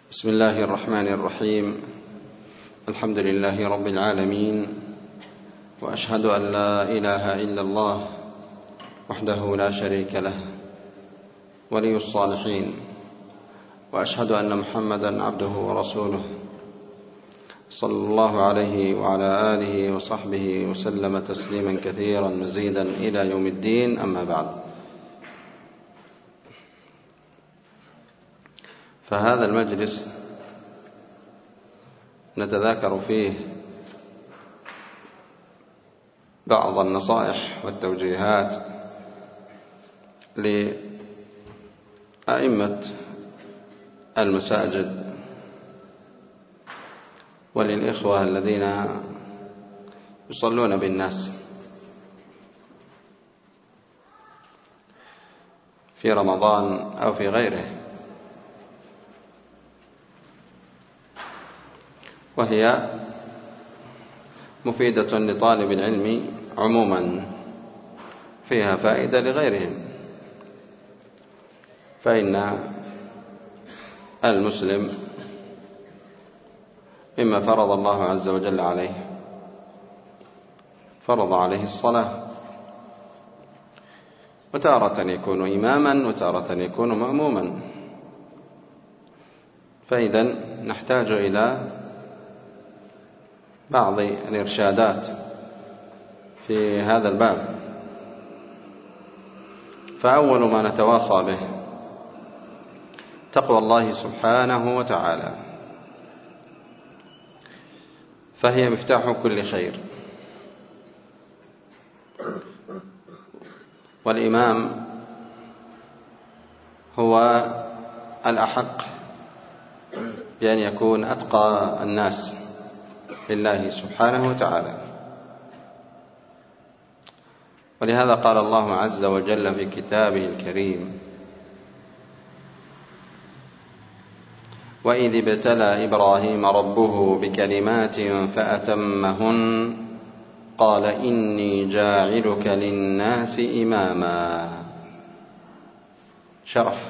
بسم الله الرحمن الرحيم. الحمد لله رب العالمين، وأشهد أن لا إله إلا الله وحده لا شريك له ولي الصالحين، وأشهد أن محمدا عبده ورسوله صلى الله عليه وعلى آله وصحبه وسلم تسليما كثيرا مزيدا إلى يوم الدين. أما بعد، فهذا المجلس نتذاكر فيه بعض النصائح والتوجيهات لأئمة المساجد وللإخوة الذين يصلون بالناس في رمضان أو في غيره، وهي مفيدة لطالب العلم عموما، فيها فائدة لغيرهم. فإن المسلم مما فرض الله عز وجل عليه فرض عليه الصلاة، وتارة يكون إماما وتارة يكون مأموما، فإذا نحتاج إلى بعض الإرشادات في هذا الباب. فأول ما نتواصى به تقوى الله سبحانه وتعالى، فهي مفتاح كل خير، والإمام هو الأحق بأن يكون أتقى الناس لله سبحانه وتعالى. ولهذا قال الله عز وجل في كتابه الكريم: وإذ ابتلى إبراهيم ربه بكلمات فأتمهن قال إني جاعلك للناس إماما. شرف،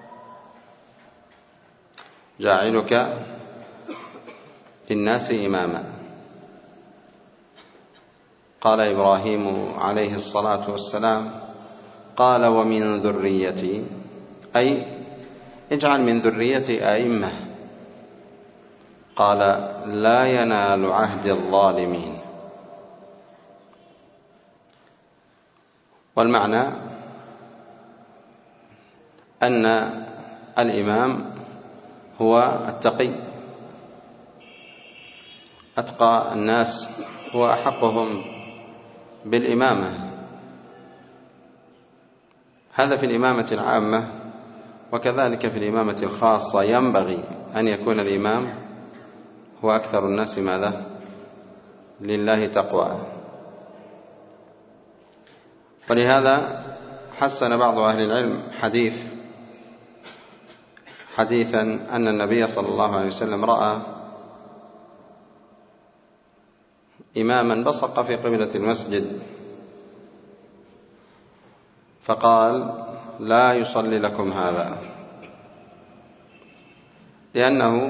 جاعلك للناس إماما. قال إبراهيم عليه الصلاة والسلام: قال ومن ذريتي، أي اجعل من ذريتي أئمة. قال لا ينال عهد الظالمين. والمعنى أن الإمام هو التقي، أتقى الناس هو أحقهم بالإمامة. هذا في الإمامة العامة، وكذلك في الإمامة الخاصة ينبغي أن يكون الإمام هو أكثر الناس ماذا؟ لله تقوى. ولهذا حسن بعض أهل العلم حديثا أن النبي صلى الله عليه وسلم رأى إماما بصق في قبلة المسجد، فقال لا يصلي لكم هذا، لأنه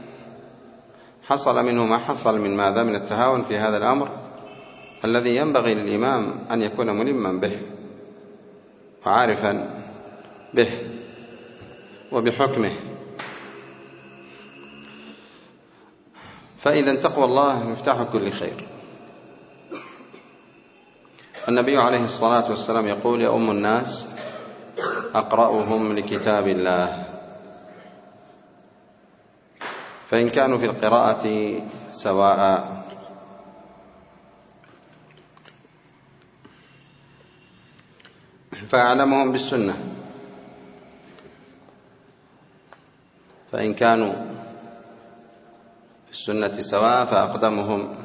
حصل منه ما حصل من ماذا؟ من التهاون في هذا الأمر الذي ينبغي للإمام أن يكون ملما به وعارفا به وبحكمه. فإذا تقوى الله مفتاح كل خير. النبي عليه الصلاة والسلام يقول: يؤم الناس أقرأهم لكتاب الله. فإن كانوا في القراءة سواء فأعلمهم بالسنة، فإن كانوا في السنة سواء فأقدمهم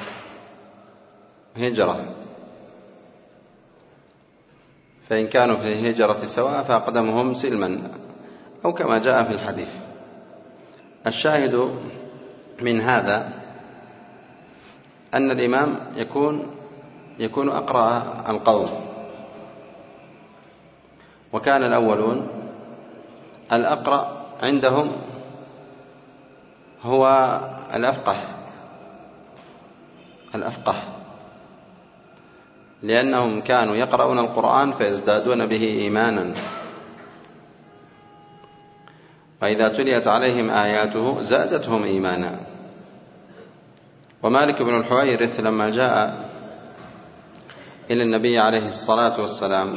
هجرة، فإن كانوا في الهجرة سواء فأقدمهم سلما، أو كما جاء في الحديث. الشاهد من هذا أن الإمام يكون أقرأ القوم، وكان الأولون الأقرأ عندهم هو الأفقه، لأنهم كانوا يقرؤون القرآن فيزدادون به إيمانا، وإذا تليت عليهم آياته زادتهم إيمانا. ومالك بن الحويرث لما جاء إلى النبي عليه الصلاة والسلام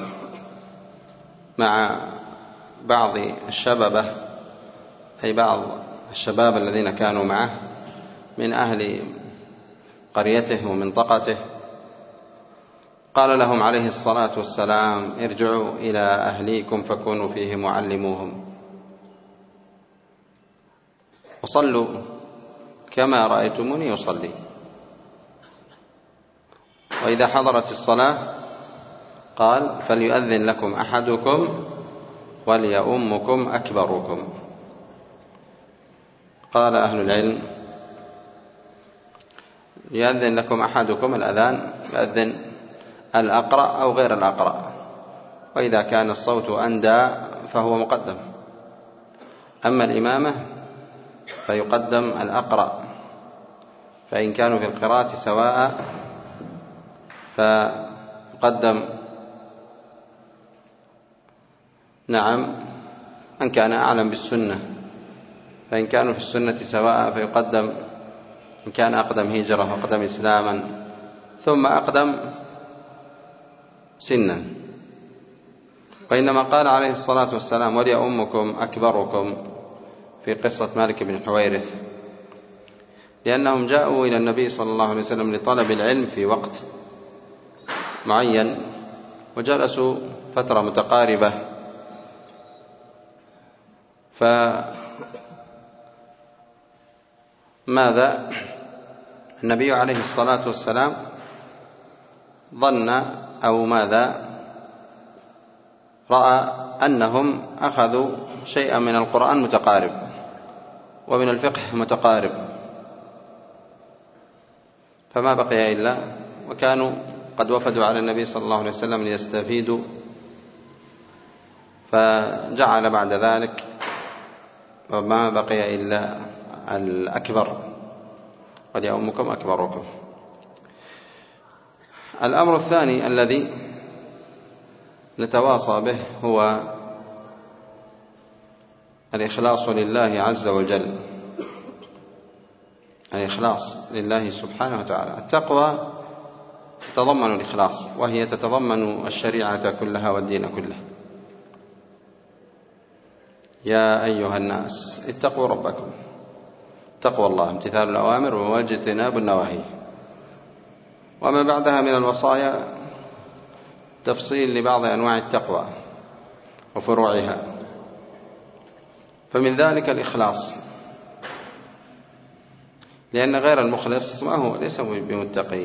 مع بعض الشبابة، أي بعض الشباب الذين كانوا معه من أهل قريته ومنطقته، قال لهم عليه الصلاة والسلام: ارجعوا إلى أهليكم فكونوا فيهم وعلموهم، وصلوا كما رأيتموني يصلي، وإذا حضرت الصلاة قال: فليؤذن لكم أحدكم وليؤمكم أكبركم. قال أهل العلم: يؤذن لكم أحدكم، الأذان يؤذن الأقرأ أو غير الأقرأ، وإذا كان الصوت أندى فهو مقدم، أما الإمامة فيقدم الأقرأ، فإن كانوا في القراءة سواء فيقدم من كان أعلم بالسنة، فإن كانوا في السنة سواء فيقدم من كان أقدم هجرة وأقدم إسلاما ثم أقدم سنا. وإنما قال عليه الصلاة والسلام: وليؤمكم أكبركم في قصة مالك بن الحويرث، لأنهم جاءوا إلى النبي صلى الله عليه وسلم لطلب العلم في وقت معين، وجلسوا فترة متقاربة، فماذا النبي عليه الصلاة والسلام ظن أو ماذا رأى أنهم أخذوا شيئا من القرآن متقارب ومن الفقه متقارب، فما بقي إلا وكانوا قد وفدوا على النبي صلى الله عليه وسلم ليستفيدوا، فجعل بعد ذلك وما بقي إلا الأكبر: وليؤمكم أكبركم. الأمر الثاني الذي نتواصى به هو الإخلاص لله عز وجل، الإخلاص لله سبحانه وتعالى. التقوى تتضمن الإخلاص، وهي تتضمن الشريعة كلها والدين كله. يا أيها الناس اتقوا ربكم، تقوى الله امتثال الأوامر واجتناب النواهي، وما بعدها من الوصايا تفصيل لبعض أنواع التقوى وفروعها، فمن ذلك الإخلاص، لأن غير المخلص ما هو ليس بمتقي،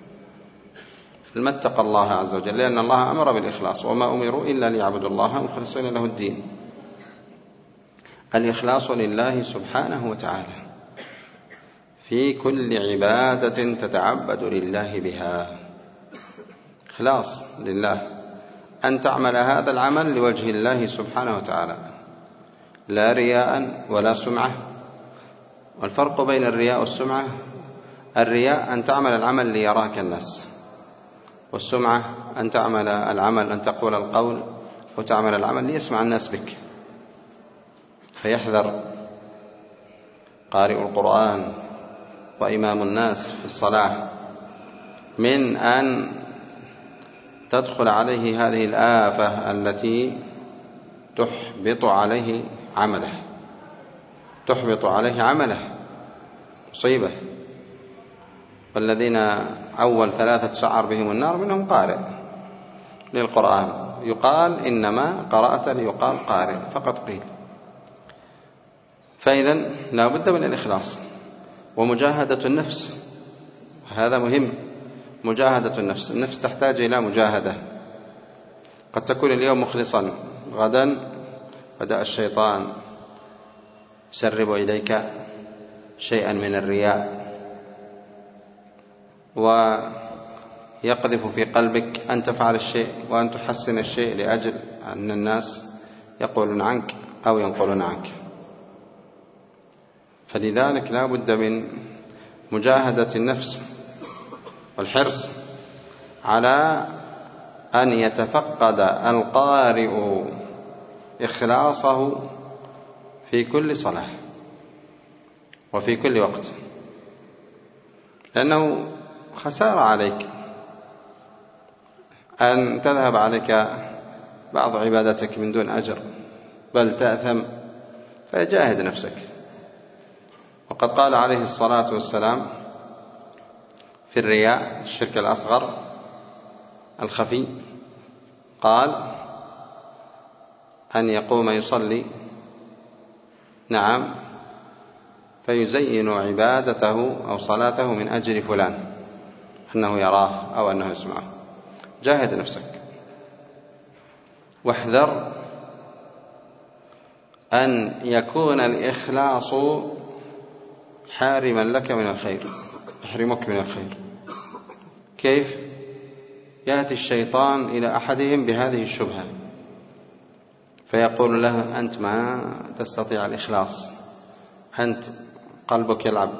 ما اتقى الله عز وجل، لأن الله أمر بالإخلاص: وما أمروا إلا ليعبدوا الله مخلصين له الدين. الإخلاص لله سبحانه وتعالى في كل عبادة تتعبد لله بها، إخلاص لله، أن تعمل هذا العمل لوجه الله سبحانه وتعالى، لا رياء ولا سمعة. والفرق بين الرياء والسمعة: الرياء أن تعمل العمل ليراك الناس، والسمعة أن تعمل العمل، أن تقول القول وتعمل العمل ليسمع الناس بك. فيحذر قارئ القرآن وإمام الناس في الصلاة من أن تدخل عليه هذه الآفة التي تحبط عليه عمله، مصيبة. والذين أول 3 شعر بهم النار منهم قارئ للقرآن، يقال إنما قرأت ليقال قارئ فقط قيل. فإذا لا بد من الإخلاص ومجاهدة النفس، هذا مهم. مجاهدة النفس تحتاج إلى مجاهدة. قد تكون اليوم مخلصا، غدا بدأ الشيطان يسرب إليك شيئا من الرياء ويقذف في قلبك أن تفعل الشيء وأن تحسن الشيء لأجل أن الناس يقولون عنك أو ينقلون عنك. فلذلك لا بد من مجاهدة النفس والحرص على أن يتفقد القارئ إخلاصه في كل صلاة وفي كل وقت، لأنه خسارة عليك أن تذهب عليك بعض عبادتك من دون أجر، بل تأثم، فجاهد نفسك. وقد قال عليه الصلاة والسلام في الرياء الشرك الأصغر الخفي، قال أن يقوم يصلي فيزين عبادته أو صلاته من أجل فلان، أنه يراه أو أنه يسمعه. جاهد نفسك واحذر أن يكون الإخلاص حارما لك من الخير، يحرمك من الخير. كيف؟ يأتي الشيطان إلى أحدهم بهذه الشبهة فيقول له: أنت ما تستطيع الإخلاص، أنت قلبك يلعب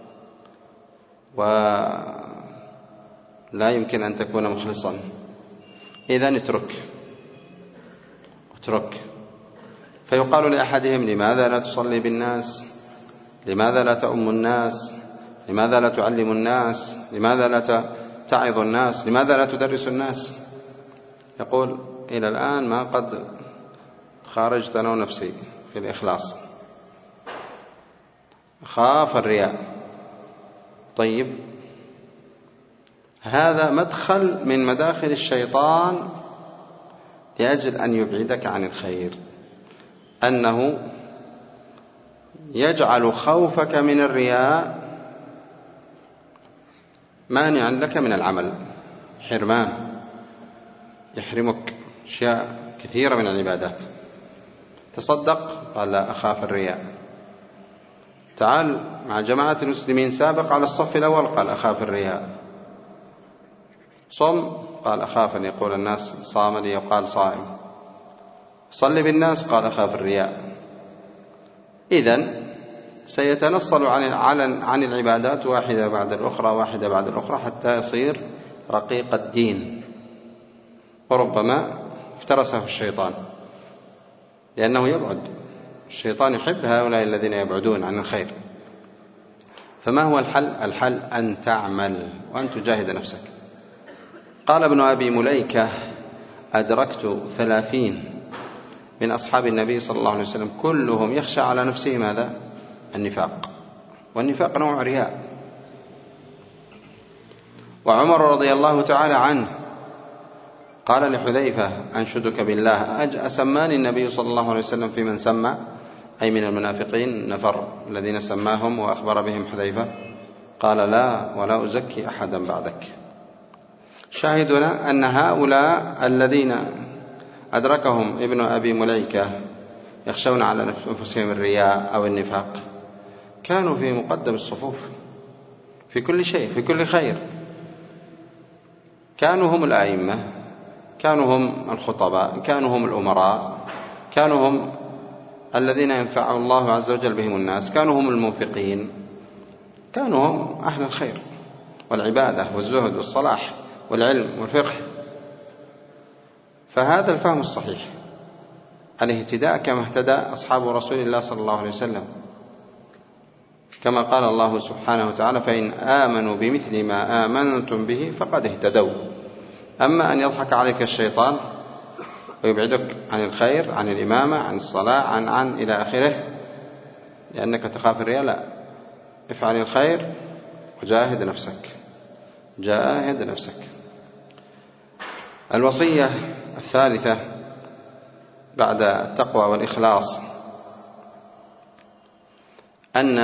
ولا يمكن أن تكون مخلصا، إذن اترك. فيقال لأحدهم: لماذا لا تصلي بالناس؟ لماذا لا تؤم الناس؟ لماذا لا تعلم الناس؟ لماذا لا تعظ الناس؟ لماذا لا تدرس الناس؟ يقول: إلى الآن ما قد خارجت أنا ونفسي في الإخلاص، خاف الرياء. طيب، هذا مدخل من مداخل الشيطان لأجل أن يبعدك عن الخير، أنه يجعل خوفك من الرياء مانعا لك من العمل، حرمان، يحرمك أشياء كثيرة من العبادات. تصدق، قال: لا، أخاف الرياء. تعال مع جماعة المسلمين سابق على الصف الأول، قال: أخاف الرياء. صم، قال: أخاف أن يقول الناس صام لي يقال صائم. صلي بالناس، قال: أخاف الرياء. إذن سيتنصل عن العبادات واحدة بعد الأخرى حتى يصير رقيق الدين، وربما افترسه الشيطان، لأنه يبعد. الشيطان يحب هؤلاء الذين يبعدون عن الخير. فما هو الحل؟ الحل أن تعمل وأن تجاهد نفسك. قال ابن أبي مليكة: أدركت 30 من أصحاب النبي صلى الله عليه وسلم كلهم يخشى على نفسه ماذا؟ النفاق، والنفاق نوع رياء. وعمر رضي الله تعالى عنه قال لحذيفة: أنشدك بالله، أسماني النبي صلى الله عليه وسلم في من سمى، أي من المنافقين نفر الذين سماهم وأخبر بهم حذيفة؟ قال: لا، ولا أزكي أحدا بعدك. شاهدنا أن هؤلاء الذين أدركهم ابن أبي مليكة يخشون على أنفسهم الرياء أو النفاق كانوا في مقدم الصفوف في كل شيء، في كل خير. كانوا هم الأئمة، كانوا هم الخطباء، كانوا هم الأمراء، كانوا هم الذين ينفع الله عز وجل بهم الناس، كانوا هم المنفقين، كانوا هم أهل الخير والعبادة والزهد والصلاح والعلم والفقه. فهذا الفهم الصحيح، الاهتداء كما اهتدى أصحاب رسول الله صلى الله عليه وسلم، كما قال الله سبحانه وتعالى: فإن آمنوا بمثل ما آمنتم به فقد اهتدوا. أما أن يضحك عليك الشيطان ويبعدك عن الخير، عن الإمامة، عن الصلاة، عن إلى آخره، لأنك تخاف الرياء، لا، افعل الخير وجاهد نفسك، جاهد نفسك. الوصية الثالثة بعد التقوى والإخلاص أن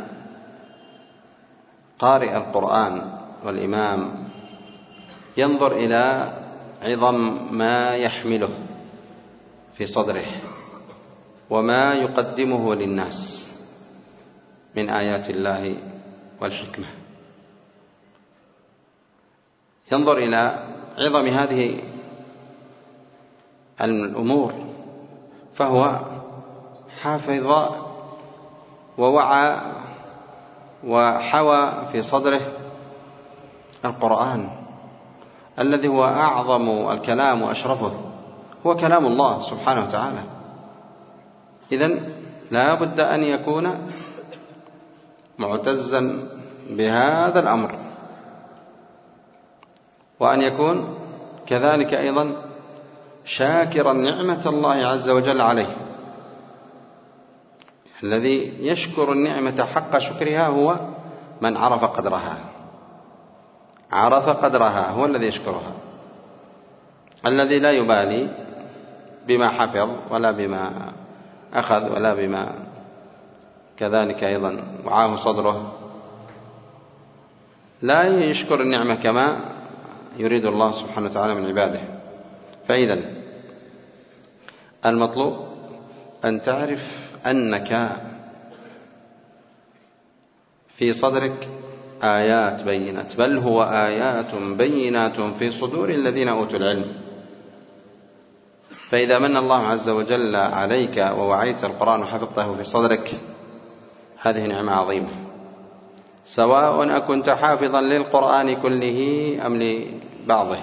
قارئ القرآن والإمام ينظر إلى عظم ما يحمله في صدره وما يقدمه للناس من آيات الله والحكمة، ينظر إلى عظم هذه الأمور، فهو حافظ ووعى وحوى في صدره القرآن الذي هو أعظم الكلام وأشرفه، هو كلام الله سبحانه وتعالى. إذن لا بد أن يكون معتزا بهذا الأمر، وأن يكون كذلك أيضا شاكرا نعمة الله عز وجل عليه. الذي يشكر النعمة حق شكرها هو من عرف قدرها، عرف قدرها هو الذي يشكرها. الذي لا يبالي بما حفظ ولا بما أخذ ولا بما كذلك أيضا وعاه صدره لا يشكر النعمة كما يريد الله سبحانه وتعالى من عباده. فإذا المطلوب أن تعرف أنك في صدرك آيات بينات، بل هو آيات بينات في صدور الذين أوتوا العلم. فإذا من الله عز وجل عليك ووعيت القرآن وحفظته في صدرك، هذه نعمة عظيمة، سواء أكنت حافظا للقرآن كله أم لبعضه.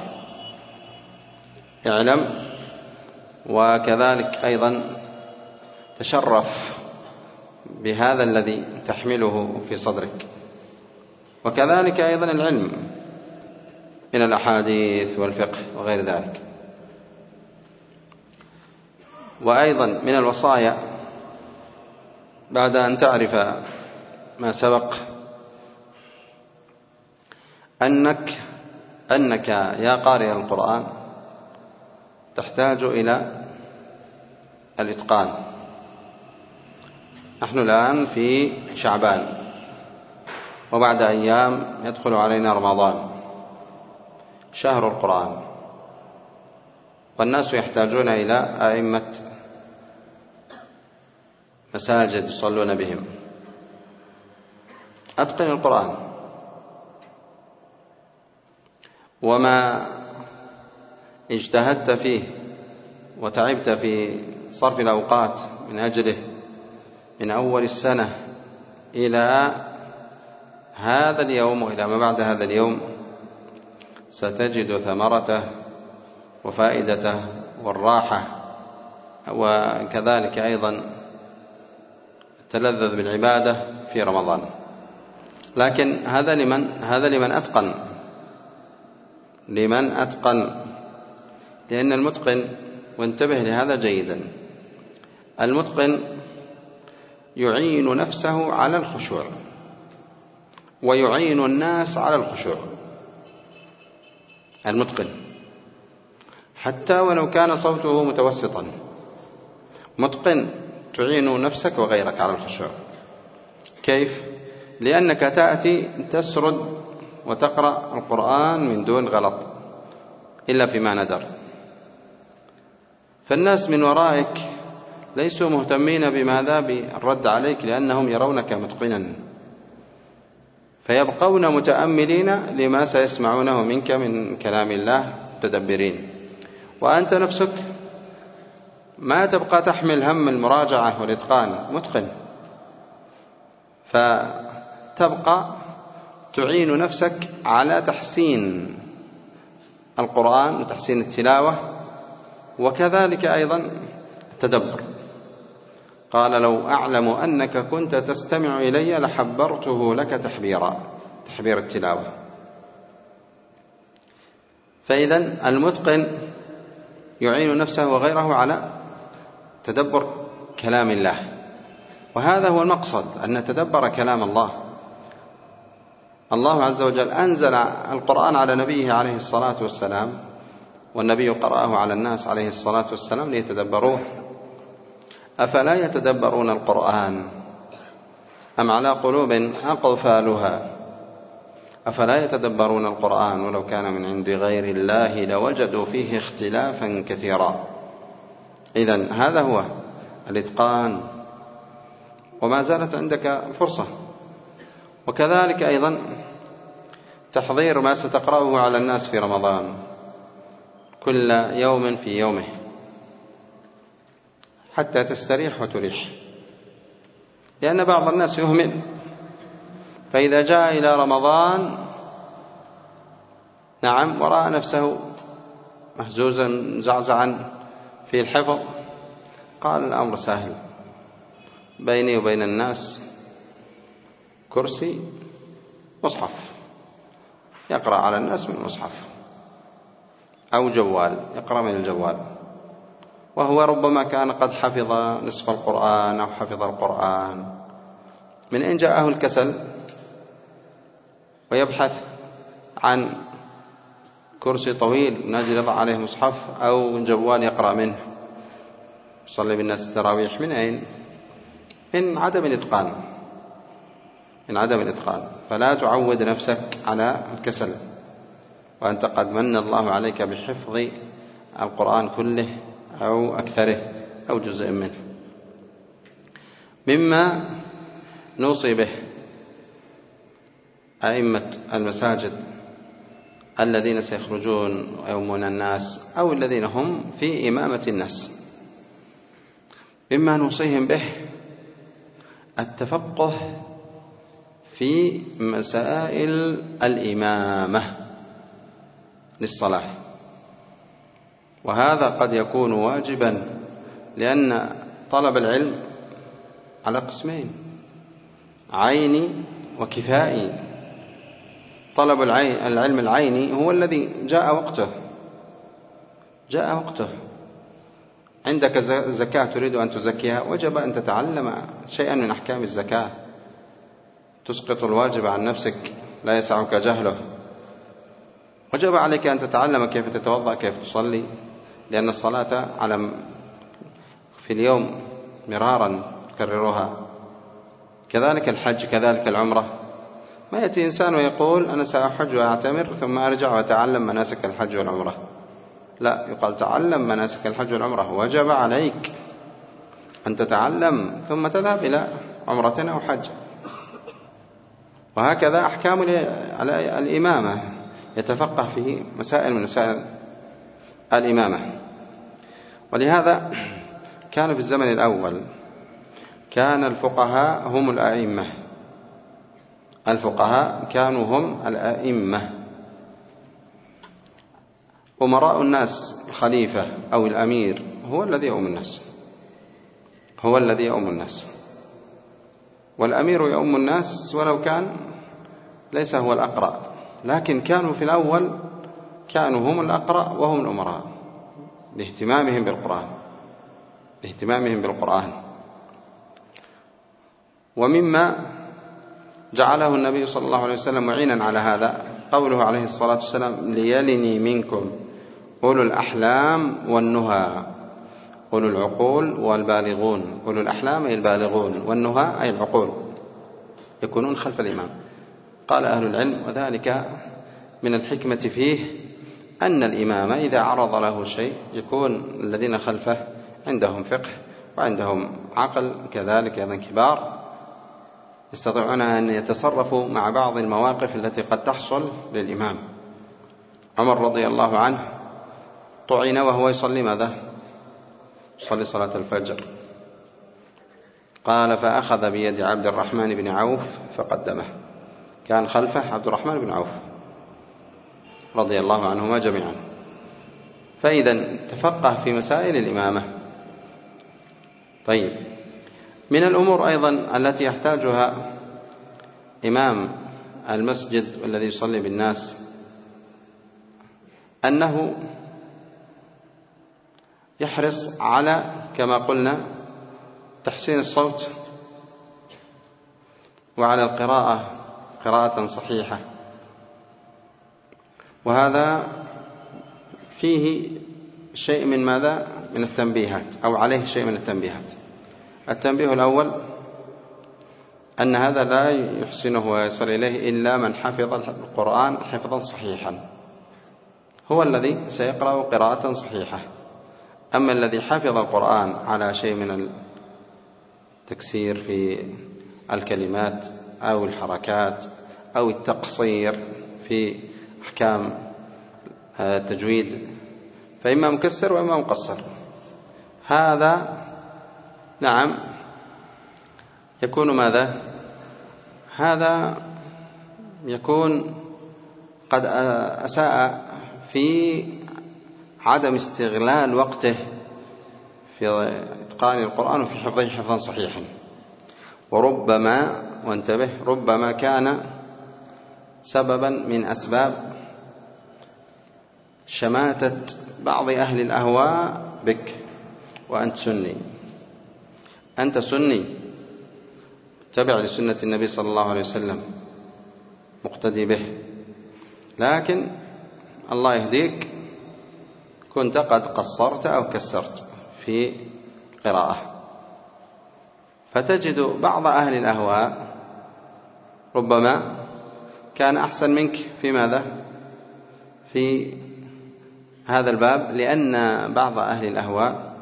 اعلم وكذلك أيضا تشرف بهذا الذي تحمله في صدرك. وكذلك أيضا العلم من الأحاديث والفقه وغير ذلك. وأيضا من الوصايا بعد أن تعرف ما سبق أنك يا قارئ القرآن تحتاج إلى الإتقان. نحن الآن في شعبان، وبعد أيام يدخل علينا رمضان، شهر القرآن، والناس يحتاجون إلى أئمة مساجد يصلون بهم. أتقن القرآن، وما اجتهدت فيه وتعبت في صرف الأوقات من أجله من أول السنة إلى هذا اليوم وإلى ما بعد هذا اليوم، ستجد ثمرته وفائدته والراحة، وكذلك أيضا التلذذ بالعبادة في رمضان. لكن هذا لمن أتقن، لمن أتقن. لأن المتقن، وانتبه لهذا جيدا، المتقن يعين نفسه على الخشوع ويعين الناس على الخشوع. المتقن حتى ولو كان صوته متوسطا، متقن تعين نفسك وغيرك على الخشوع. كيف؟ لأنك تأتي تسرد وتقرأ القرآن من دون غلط إلا فيما ندر، فالناس من ورائك ليسوا مهتمين بماذا بالرد عليك، لأنهم يرونك متقنا، فيبقون متأملين لما سيسمعونه منك من كلام الله متدبرين. وأنت نفسك ما تبقى تحمل هم المراجعة والإتقان، متقن، فتبقى تعين نفسك على تحسين القرآن وتحسين التلاوة، وكذلك أيضا التدبر. قال: لو أعلم أنك كنت تستمع إلي لحبرته لك تحبيرا، تحبير التلاوة. فإذن المتقن يعين نفسه وغيره على تدبر كلام الله، وهذا هو المقصد، أن نتدبر كلام الله. الله عز وجل أنزل القرآن على نبيه عليه الصلاة والسلام، والنبي قرأه على الناس عليه الصلاة والسلام ليتدبروه. أفلا يتدبرون القرآن أم على قلوب أقفالها؟ أفلا يتدبرون القرآن ولو كان من عند غير الله لوجدوا فيه اختلافا كثيرا. إذن هذا هو الإتقان، وما زالت عندك فرصة. وكذلك أيضا تحضير ما ستقرأه على الناس في رمضان كل يوم في يومه حتى تستريح وتريح، لأن بعض الناس يهمل فإذا جاء إلى رمضان نعم ورأى نفسه مهزوزا زعزعا في الحفظ، قال الأمر سهل، بيني وبين الناس كرسي مصحف يقرأ على الناس من المصحف، أو جوال يقرأ من الجوال، وهو ربما كان قد حفظ نصف القرآن أو حفظ القرآن. من أين جاءه الكسل ويبحث عن كرسي طويل نازل يضع عليه مصحف أو جوال يقرأ منه يصلي بالناس التراويح؟ من أين؟ من عدم الإتقان، من عدم الإتقان. فلا تعود نفسك على الكسل، وأنت قد من الله عليك بحفظ القرآن كله أو أكثره أو جزء منه. مما نوصي به أئمة المساجد الذين سيخرجون ويؤمون الناس أو الذين هم في إمامة الناس، مما نوصيهم به التفقه في مسائل الإمامة للصلاة، وهذا قد يكون واجبا، لأن طلب العلم على قسمين: عيني وكفائي. طلب العلم العيني هو الذي جاء وقته. عندك زكاة تريد أن تزكيها، وجب أن تتعلم شيئا من أحكام الزكاة، تسقط الواجب عن نفسك لا يسعك جهله. وجب عليك أن تتعلم كيف تتوضأ، كيف تصلي، لأن الصلاة في اليوم مرارا تكررها. كذلك الحج، كذلك العمرة. ما يأتي إنسان ويقول أنا سأحج وأعتمر ثم أرجع وأتعلم مناسك الحج والعمرة، لا، يقال تعلم مناسك الحج والعمرة، وجب عليك أن تتعلم ثم تذهب إلى عمرة أو حج. وهكذا أحكام الإمامة، يتفقه في مسائل من مسائل الإمامة. ولهذا كان في الزمن الأول كان الفقهاء هم الأئمة، الفقهاء كانوا هم الأئمة. أمراء الناس، الخليفة أو الأمير هو الذي يؤم الناس، هو الذي يؤم الناس. والأمير يؤم الناس ولو كان ليس هو الأقرأ، لكن كانوا في الأول كانوا هم الأقرأ وهم الأمراء لاهتمامهم بالقرآن. ومما جعله النبي صلى الله عليه وسلم معينا على هذا قوله عليه الصلاة والسلام: ليلني منكم أولو الأحلام والنهى. أولو العقول والبالغون، أولو الأحلام أي البالغون، والنهى أي العقول، يكونون خلف الإمام. قال أهل العلم: وذلك من الحكمة فيه أن الإمام إذا عرض له شيء يكون الذين خلفه عندهم فقه وعندهم عقل، كذلك أيضا كبار، يستطيعون أن يتصرفوا مع بعض المواقف التي قد تحصل للإمام. عمر رضي الله عنه طعن وهو يصلي ماذا؟ يصلي صلاة الفجر. قال: فأخذ بيد عبد الرحمن بن عوف فقدمه. كان خلفه عبد الرحمن بن عوف رضي الله عنهما جميعا. فإذا تفقه في مسائل الإمامة. طيب، من الأمور أيضا التي يحتاجها إمام المسجد والذي يصلي بالناس أنه يحرص على كما قلنا تحسين الصوت، وعلى القراءة قراءة صحيحة. وهذا فيه شيء من ماذا؟ من التنبيهات، أو عليه شيء من التنبيهات. التنبيه الأول أن هذا لا يحسنه ويصل إليه إلا من حفظ القرآن حفظا صحيحا، هو الذي سيقرأ قراءة صحيحة. أما الذي حفظ القرآن على شيء من التكسير في الكلمات أو الحركات أو التقصير في أحكام التجويد، فإما مكسر وإما مقصر، هذا نعم يكون ماذا؟ هذا يكون قد أساء في عدم استغلال وقته في إتقان القرآن وفي حفظه حفظا صحيحا. وربما، وانتبه، ربما كان سببا من أسباب شماتة بعض أهل الأهواء بك. وأنت سني، أنت سني تبع لسنة النبي صلى الله عليه وسلم، مقتدي به، لكن الله يهديك كنت قد قصرت أو كسرت في قراءة، فتجد بعض أهل الأهواء ربما كان أحسن منك في ماذا؟ في هذا الباب، لأن بعض أهل الأهواء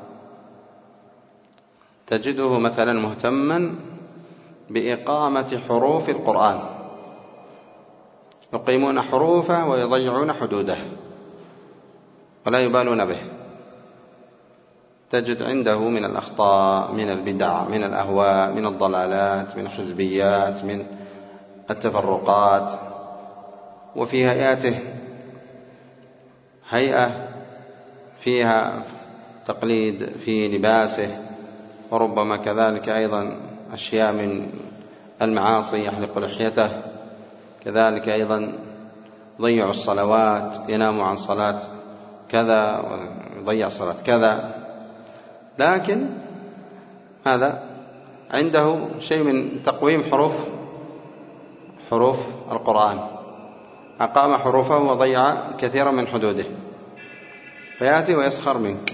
تجده مثلا مهتما بإقامة حروف القرآن، يقيمون حروفه ويضيعون حدوده ولا يبالون به. تجد عنده من الأخطاء، من البدع، من الأهواء، من الضلالات، من الحزبيات، من التفرقات، وفي هيئته هيئة فيها تقليد في لباسه، وربما كذلك أيضا أشياء من المعاصي، يحلق لحيته، كذلك أيضا يضيع الصلوات، ينام عن صلاة كذا ويضيع صلاة كذا، لكن هذا عنده شيء من تقويم حروف القرآن، أقام حروفه وضيع كثيرا من حدوده، فيأتي ويسخر منك،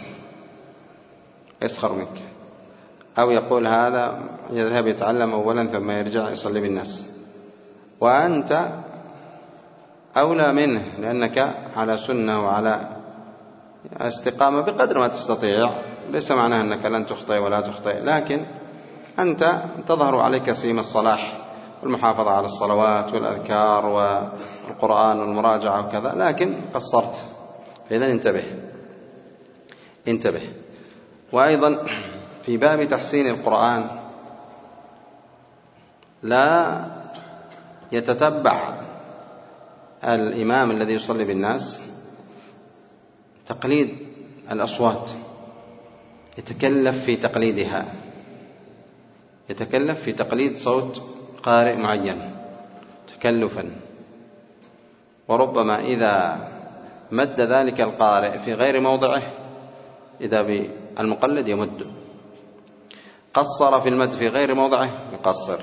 أو يقول هذا يذهب يتعلم أولا ثم يرجع يصلي بالناس، وأنت أولى منه لأنك على سنة وعلى استقامة بقدر ما تستطيع. ليس معناه أنك لن تخطئ ولا تخطئ، لكن أنت تظهر عليك سيم الصلاح والمحافظة على الصلوات والأذكار والقرآن والمراجعة وكذا، لكن قصرت. فإذا انتبه. وأيضا في باب تحسين القرآن لا يتتبع الإمام الذي يصلي بالناس تقليد الأصوات، يتكلف في تقليد صوت قارئ معين تكلفا، وربما إذا مد ذلك القارئ في غير موضعه إذا بالمقلد يمد، قصر في المد في غير موضعه يقصر،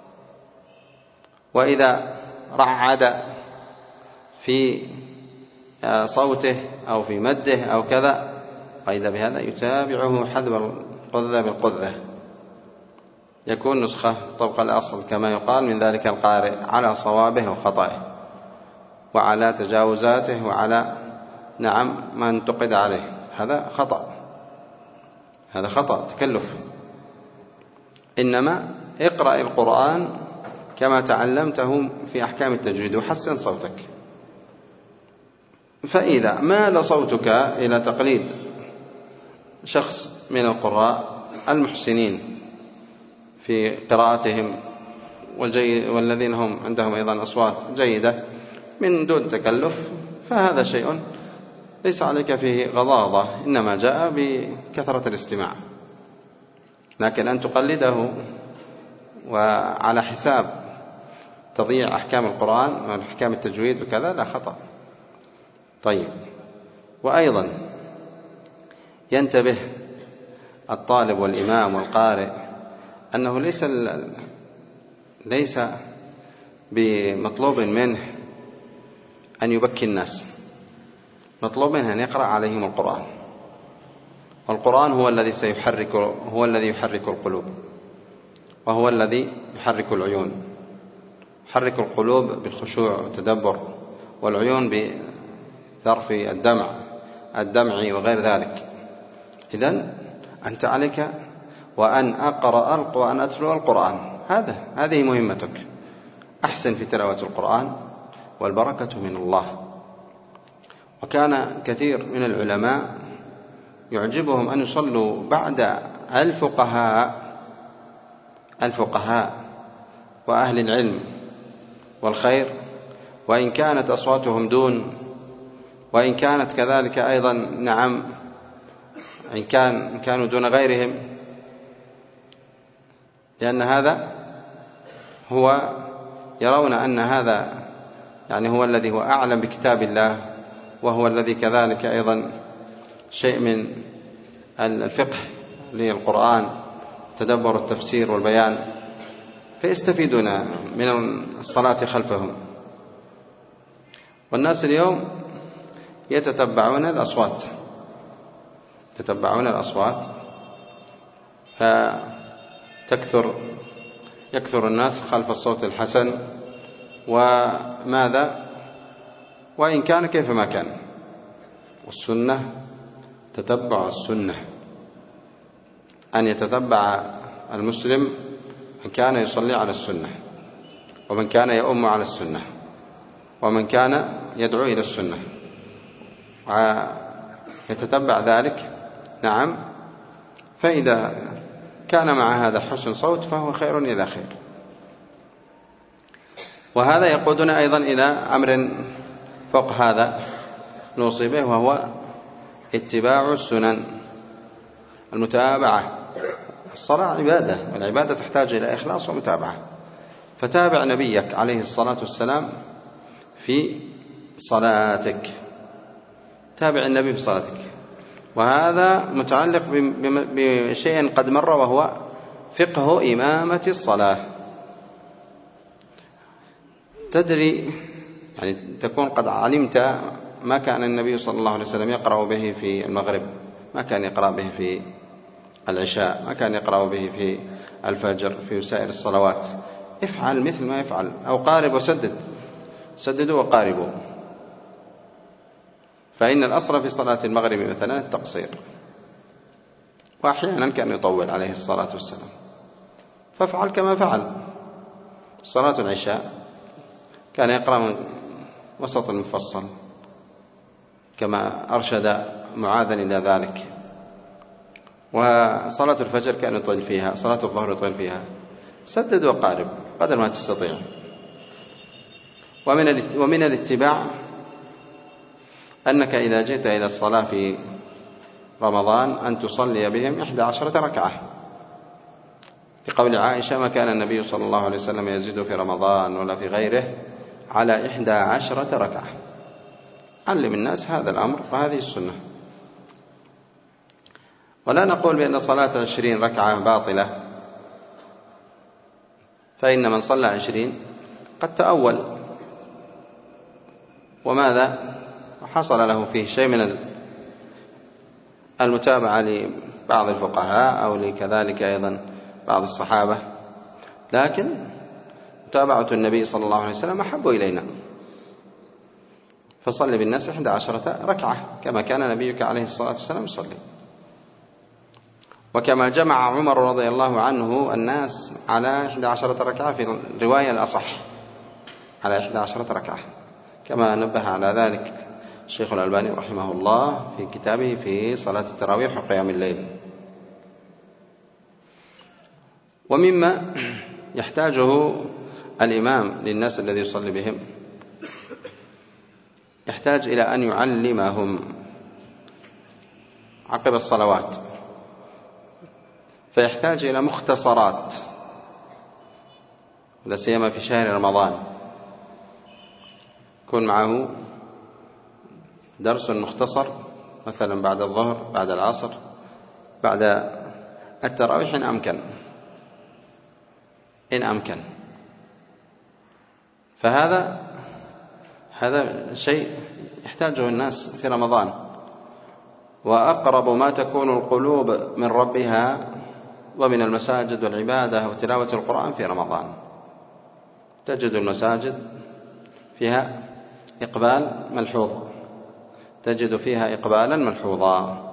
وإذا رعد في صوته أو في مده أو كذا قيد بهذا يتابعه حذو القذة بالقذة، يكون نسخة طبق الأصل كما يقال من ذلك القارئ على صوابه وخطئه وعلى تجاوزاته وعلى ما انتقد عليه. هذا خطأ تكلف. إنما اقرأ القرآن كما تعلمته في أحكام التجويد وحسن صوتك. فإذا مال صوتك إلى تقليد شخص من القراء المحسنين في قراءتهم والذين هم عندهم أيضا أصوات جيدة من دون تكلف، فهذا شيء ليس عليك فيه غضاضة، إنما جاء بكثرة الاستماع. لكن أن تقلده وعلى حساب تضيع أحكام القرآن وأحكام التجويد وكذا لا، خطأ. طيب، وأيضا ينتبه الطالب والإمام والقارئ أنه ليس بمطلوب منه أن يبكي الناس، مطلوب منه أن يقرأ عليهم القرآن، والقرآن هو الذي يحرك القلوب، وهو الذي يحرك العيون، يحرك القلوب بالخشوع والتدبر، والعيون بذرف الدمع وغير ذلك. إذن أنت عليك وأن أقرأ وأن أتلو القرآن، هذه مهمتك. أحسن في تلاوة القرآن والبركة من الله. وكان كثير من العلماء يعجبهم أن يصلوا بعد الفقهاء وأهل العلم والخير وإن كانت أصواتهم دون، وإن كانت كذلك أيضا نعم إن كانوا دون غيرهم، لأن هذا هو يرون أن هذا يعني هو الذي هو أعلم بكتاب الله، وهو الذي كذلك أيضا شيء من الفقه للقرآن، تدبر التفسير والبيان، فيستفيدون من الصلاة خلفهم. والناس اليوم يتتبعون الأصوات، يكثر الناس خلف الصوت الحسن، وماذا وإن كان كيفما كان. والسنة تتبع السنة، أن يتتبع المسلم من كان يصلي على السنة، ومن كان يؤم على السنة، ومن كان يدعو إلى السنة، ويتتبع ذلك نعم. فإذا كان مع هذا حسن صوت فهو خير إلى خير. وهذا يقودنا أيضا إلى أمر فوق هذا نوصي به، وهو اتباع السنن، المتابعة. الصلاة عبادة، والعبادة تحتاج إلى إخلاص ومتابعة، فتابع نبيك عليه الصلاة والسلام في صلاتك، تابع النبي في صلاتك. وهذا متعلق بشيء قد مر، وهو فقه إمامة الصلاة. تدري يعني تكون قد علمت ما كان النبي صلى الله عليه وسلم يقرأ به في المغرب، ما كان يقرأ به في العشاء، ما كان يقرأ به في الفجر، في سائر الصلوات. افعل مثل ما يفعل، أو قارب وسدد، سددوا وقاربوا. فإن الأصل في صلاة المغرب مثلا التقصير، وأحيانا كان يطول عليه الصلاة والسلام، فافعل كما فعل. صلاة العشاء كان يقرأ من وسط المفصل كما أرشد معاذا إلى ذلك. وصلاة الفجر كان يطول فيها، صلاة الظهر يطول فيها. سدد وقارب قدر ما تستطيع. ومن الاتباع أنك إذا جئت إلى الصلاة في رمضان أن تصلي بهم 11 ركعة، لقول عائشة: ما كان النبي صلى الله عليه وسلم يزيد في رمضان ولا في غيره على 11 ركعة. علم الناس هذا الأمر، وهذه السنة. ولا نقول بأن صلاة 20 ركعة باطلة، فإن من صلى 20 قد تأول، وماذا حصل له فيه شيء من المتابعة لبعض الفقهاء أو لكذلك أيضا بعض الصحابة، لكن متابعة النبي صلى الله عليه وسلم أحب إلينا. فصل بالناس 11 ركعة كما كان نبيك عليه الصلاة والسلام يصلي. وكما جمع عمر رضي الله عنه الناس على 11 ركعة في الرواية الأصح، على 11 ركعة، كما نبه على ذلك الشيخ الألباني رحمه الله في كتابه في صلاة التراويح وقيام الليل. ومما يحتاجه الإمام للناس الذي يصلي بهم، يحتاج إلى أن يعلمهم عقب الصلوات، فيحتاج إلى مختصرات، لا سيما في شهر رمضان يكون معه درس مختصر، مثلا بعد الظهر، بعد العصر، بعد التراويح إن أمكن. فهذا شيء يحتاجه الناس في رمضان. وأقرب ما تكون القلوب من ربها ومن المساجد والعبادة وتلاوة القرآن في رمضان. تجد المساجد فيها إقبال ملحوظ، تجد فيها إقبالا ملحوظا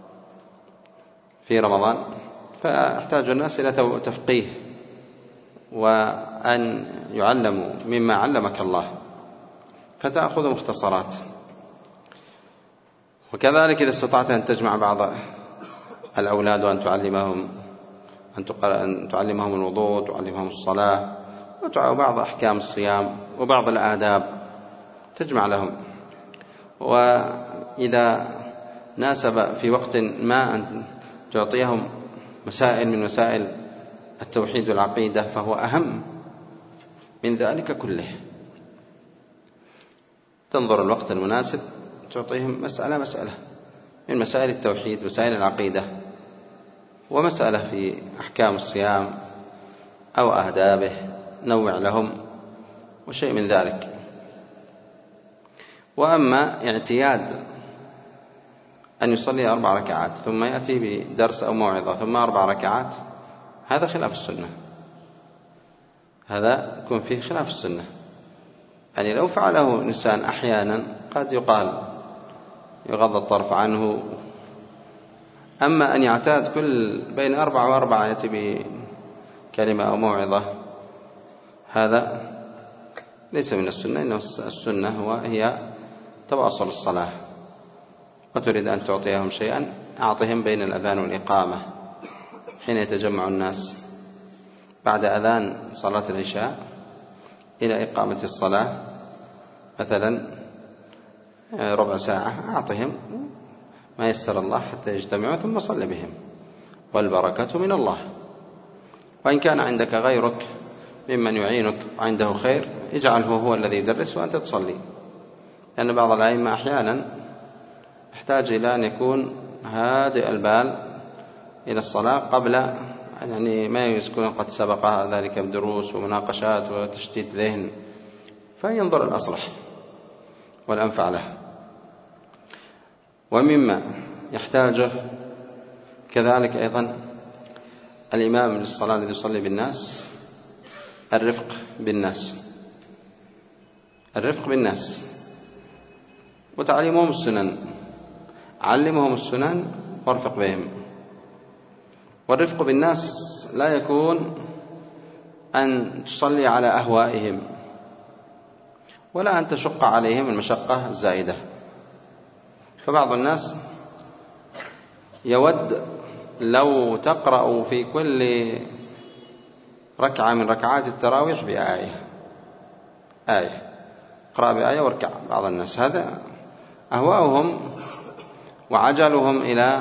في رمضان. فيحتاج الناس إلى تفقيه، وأن يعلموا مما علمك الله، فتأخذ مختصرات. وكذلك إذا استطعت أن تجمع بعض الأولاد وأن تعلمهم الوضوء، تعلمهم الصلاة، وبعض أحكام الصيام، وبعض الآداب تجمع لهم. وإذا ناسب في وقت ما أن تعطيهم مسائل من مسائل التوحيد والعقيدة فهو أهم من ذلك كله. تنظر الوقت المناسب تعطيهم مسألة من مسائل التوحيد ومسائل العقيدة، ومسألة في أحكام الصيام أو آدابه نوع لهم وشيء من ذلك. وأما اعتياد أن يصلي 4 ركعات ثم يأتي بدرس أو موعظة ثم 4 ركعات، هذا خلاف السنة، هذا يكون فيه خلاف السنة. يعني لو فعله إنسان أحيانا قد يقال يغض الطرف عنه، أما أن يعتاد كل بين 4 و4 يأتي بكلمة أو موعظة، هذا ليس من السنة. إنه السنة هي تواصل الصلاة، وتريد أن تعطيهم شيئا أعطهم بين الأذان والإقامة حين يتجمع الناس بعد أذان صلاة العشاء إلى إقامة الصلاة مثلا ربع ساعة، أعطهم ما يسر الله حتى يجتمعوا ثم صل بهم، والبركة من الله. وإن كان عندك غيرك ممن يعينك وعنده خير اجعله هو الذي يدرس وأنت تصلي، لأن بعض الأئمة أحيانا يحتاج إلى أن يكون هادئ البال إلى الصلاة قبل يعني ما يكون قد سبق ذلك بدروس ومناقشات وتشتيت ذهن، فينظر الأصلح والأنفع له. ومما يحتاجه كذلك أيضا الإمام للصلاة الذي يصلي بالناس الرفق بالناس وتعليمهم السنن، علمهم السنن وارفق بهم. والرفق بالناس لا يكون أن تصلي على أهوائهم ولا أن تشق عليهم المشقة الزائدة. فبعض الناس يود لو تقرأ في كل ركعة من ركعات التراويح بآية، اقرأ بآية واركع. بعض الناس هذا أهواؤهم وعجلتهم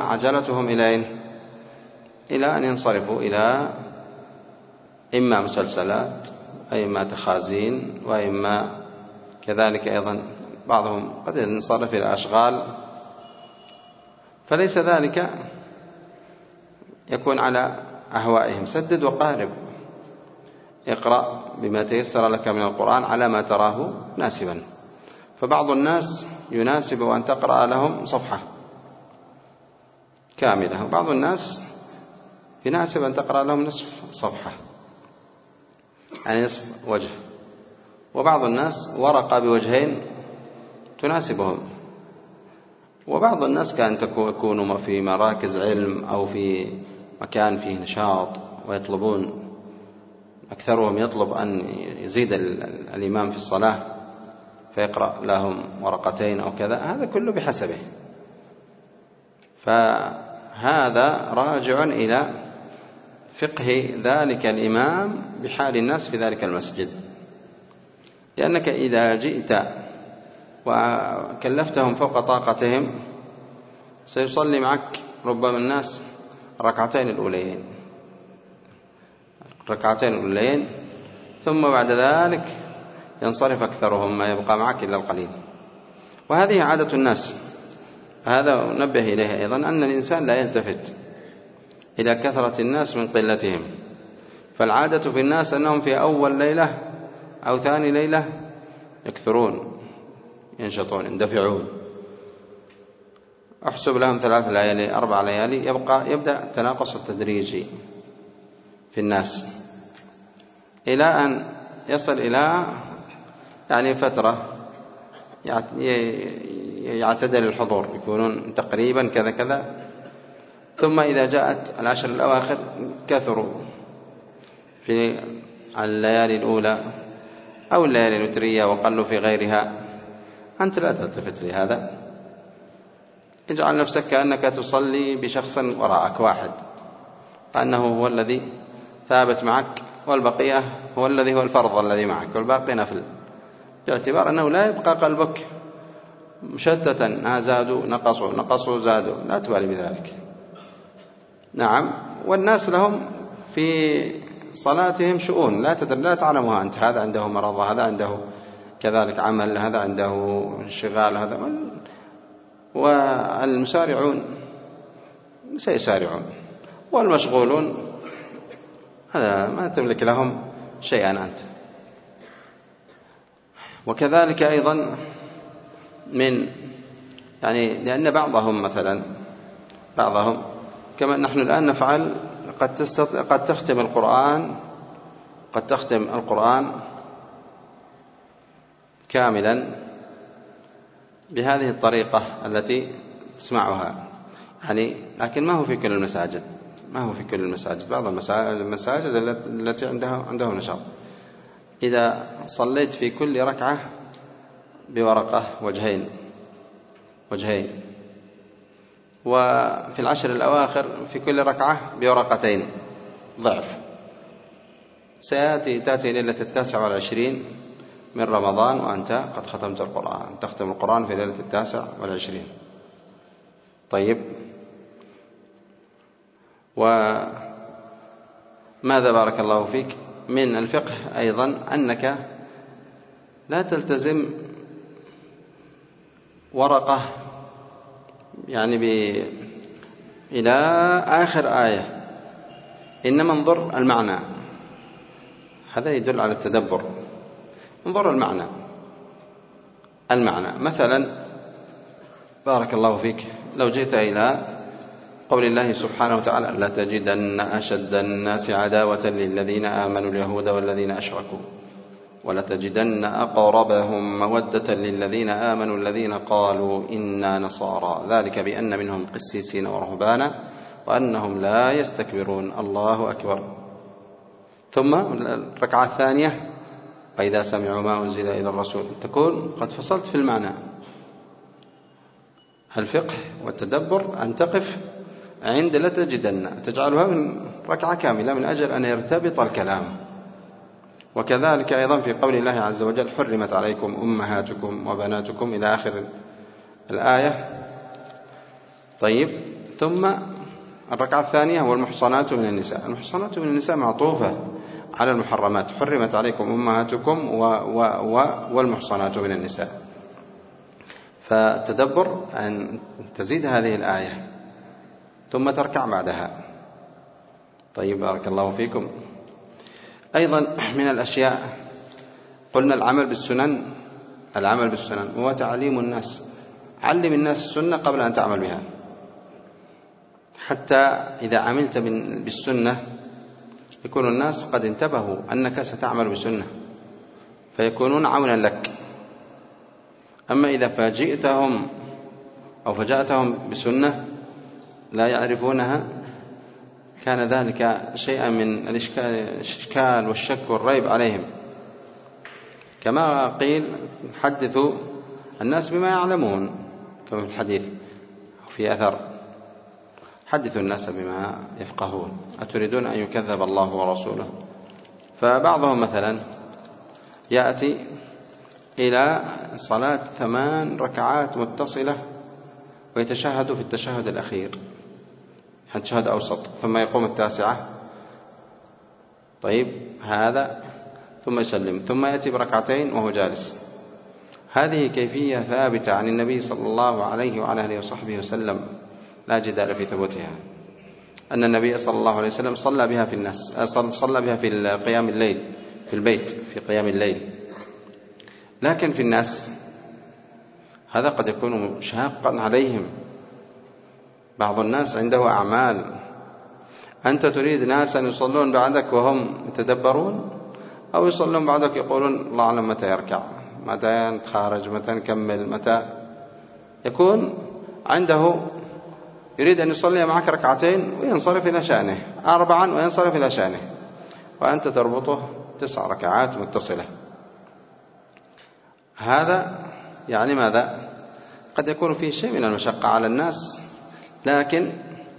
إلى أن ينصرفوا إلى إما مسلسلات وإما تخازين وإما كذلك أيضا بعضهم قد ينصرف إلى أشغال، فليس ذلك يكون على أهوائهم. سدد وقارب، اقرأ بما تيسر لك من القرآن على ما تراه ناسبا. فبعض الناس يناسب أن تقرأ لهم صفحة كاملة، وبعض الناس يناسب أن تقرأ لهم نصف صفحة، يعني نصف وجه. وبعض الناس ورقة بوجهين تناسبهم. وبعض الناس كان يكونوا في مراكز علم أو في مكان فيه نشاط ويطلبون، أكثرهم يطلب أن يزيد الإمام في الصلاة فيقرأ لهم ورقتين أو كذا، هذا كله بحسبه. فهذا راجع إلى فقه ذلك الإمام بحال الناس في ذلك المسجد، لأنك إذا جئت وكلفتهم فوق طاقتهم سيصلي معك ربما الناس الركعتين الأولين ثم بعد ذلك ينصرف أكثرهم، ما يبقى معك إلا القليل. وهذه عادة الناس. هذا نبه إليه أيضا أن الإنسان لا يلتفت إلى كثرة الناس من قلتهم، فالعادة في الناس أنهم في أول ليلة أو ثاني ليلة يكثرون، ينشطون، يندفعون. أحسب لهم 3 ليالي 4 ليالي، يبدأ التناقص التدريجي في الناس إلى أن يصل إلى يعني فترة يعتدل الحضور، يكونون تقريبا كذا كذا. ثم إذا جاءت العشر الأواخر كثروا في الليالي الأولى أو الليالي الوترية وقلوا في غيرها. أنت لا تلتفت لهذا، اجعل نفسك كأنك تصلي بشخص وراءك واحد، كأنه هو الذي ثابت معك، والبقية هو الذي هو الفرض الذي معك، والباقي نفل. باعتبار أنه لا يبقى قلبك مشتتا، زادوا نقصوا نقصوا زادوا، لا تبالي بذلك. نعم، والناس لهم في صلاتهم شؤون لا تعلمها أنت، هذا عنده مرض، هذا عنده كذلك عمل، هذا عنده انشغال، هذا والمسارعون سيسارعون، والمشغولون هذا ما تملك لهم شيئا أنت. وكذلك أيضا لأن بعضهم كما نحن الآن نفعل، قد تختم القرآن كاملا بهذه الطريقة التي تسمعها، لكن ما هو في كل المساجد، بعض المساجد التي عندها نشاط. إذا صليت في كل ركعة بورقة وجهين، وفي العشر الأواخر في كل ركعة بورقتين ضعف، تأتي ليلة 29 من رمضان وأنت قد ختمت القرآن، تختم القرآن في ليلة 29. طيب، وماذا بارك الله فيك من الفقه أيضا أنك لا تلتزم ورقة إلى آخر آية، إنما انظر المعنى. هذا يدل على التدبر. انظر المعنى. مثلا بارك الله فيك، لو جئت إلى قول الله سبحانه وتعالى: لا تجدن أشد الناس عداوة للذين آمنوا اليهود والذين أشركوا ولتجدن أقربهم مودة للذين آمنوا الذين قالوا إنا نصارى ذلك بأن منهم قسيسين ورهبانا وأنهم لا يستكبرون الله أكبر. ثم الركعة الثانية: وإذا سمعوا ما أنزل إلى الرسول، تكون قد فصلت في المعنى. الفقه والتدبر أن تقف عند لا تجدن، تجعلها من ركعة كاملة من أجل أن يرتبط الكلام. وكذلك أيضا في قول الله عز وجل: حرمت عليكم أمهاتكم وبناتكم إلى آخر الآية. طيب، ثم الركعة الثانية: والمحصنات من النساء. المحصنات من النساء معطوفة على المحرمات، حرمت عليكم أمهاتكم والمحصنات من النساء. فالتدبر أن تزيد هذه الآية ثم تركع بعدها. طيب، بارك الله فيكم. أيضا من الأشياء قلنا العمل بالسنن هو تعليم الناس. علم الناس السنة قبل أن تعمل بها، حتى إذا عملت بالسنة يكون الناس قد انتبهوا أنك ستعمل بسنة فيكونون عونا لك. أما إذا فاجئتهم أو فجأتهم بسنة لا يعرفونها كان ذلك شيئا من الإشكال والشك والريب عليهم. كما قيل: حدثوا الناس بما يعلمون، كما في الحديث في أثر: حدثوا الناس بما يفقهون، أتريدون أن يكذب الله ورسوله؟ فبعضهم مثلا يأتي إلى صلاة 8 ركعات متصلة ويتشهد في التشهد الأخير، التشهد أوسط، ثم يقوم 9. طيب، هذا ثم يسلم، ثم يأتي بركعتين وهو جالس. هذه كيفية ثابتة عن النبي صلى الله عليه وعلى آله وصحبه وسلم، لا جدال في ثبوتها، أن النبي صلى الله عليه وسلم صلى بها في قيام الليل في البيت في قيام الليل. لكن في الناس هذا قد يكون شاقا عليهم. بعض الناس عنده أعمال، أنت تريد ناسا يصلون بعدك وهم يتدبرون، أو يصلون بعدك يقولون الله أعلم متى يركع، متى نتخارج، متى نكمل، متى يكون عنده يريد أن يصلي معك ركعتين وينصرف إلى شأنه، 4 وينصرف إلى شأنه، وأنت تربطه 9 ركعات متصلة. هذا ماذا؟ قد يكون فيه شيء من المشقة على الناس، لكن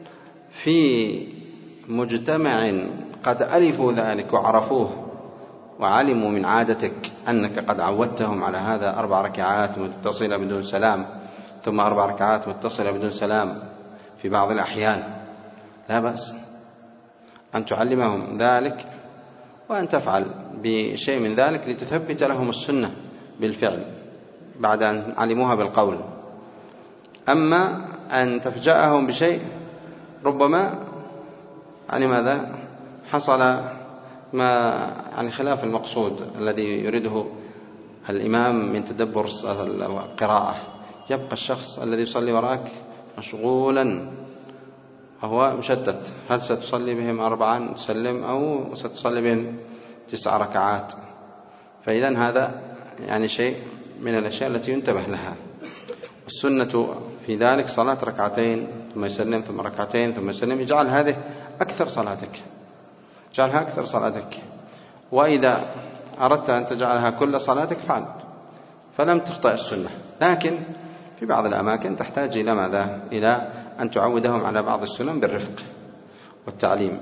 في مجتمع قد ألفوا ذلك وعرفوه وعلموا من عادتك أنك قد عودتهم على هذا 4 ركعات متصلة بدون سلام، ثم 4 ركعات متصلة بدون سلام في بعض الأحيان، لا بأس أن تعلمهم ذلك وأن تفعل بشيء من ذلك لتثبت لهم السنة بالفعل بعد أن علموها بالقول. أما أن تفجأهم بشيء ربما ماذا حصل ما خلاف المقصود الذي يريده الإمام من تدبر القراءة، يبقى الشخص الذي يصلي وراك مشغولا وهو مشتت، هل ستصلي بهم 4 تسلم أو ستصلي بهم 9 ركعات؟ فإذا هذا شيء من الأشياء التي ينتبه لها. السنة في ذلك صلاة 2 ركعتين ثم يسلم، ثم 2 ركعتين ثم يسلم، اجعل هذه أكثر صلاتك، اجعلها أكثر صلاتك. وإذا أردت أن تجعلها كل صلاتك فعل، فلم تخطئ السنة. لكن في بعض الأماكن تحتاج إلى ماذا؟ إلى أن تعودهم على بعض السنن بالرفق والتعليم.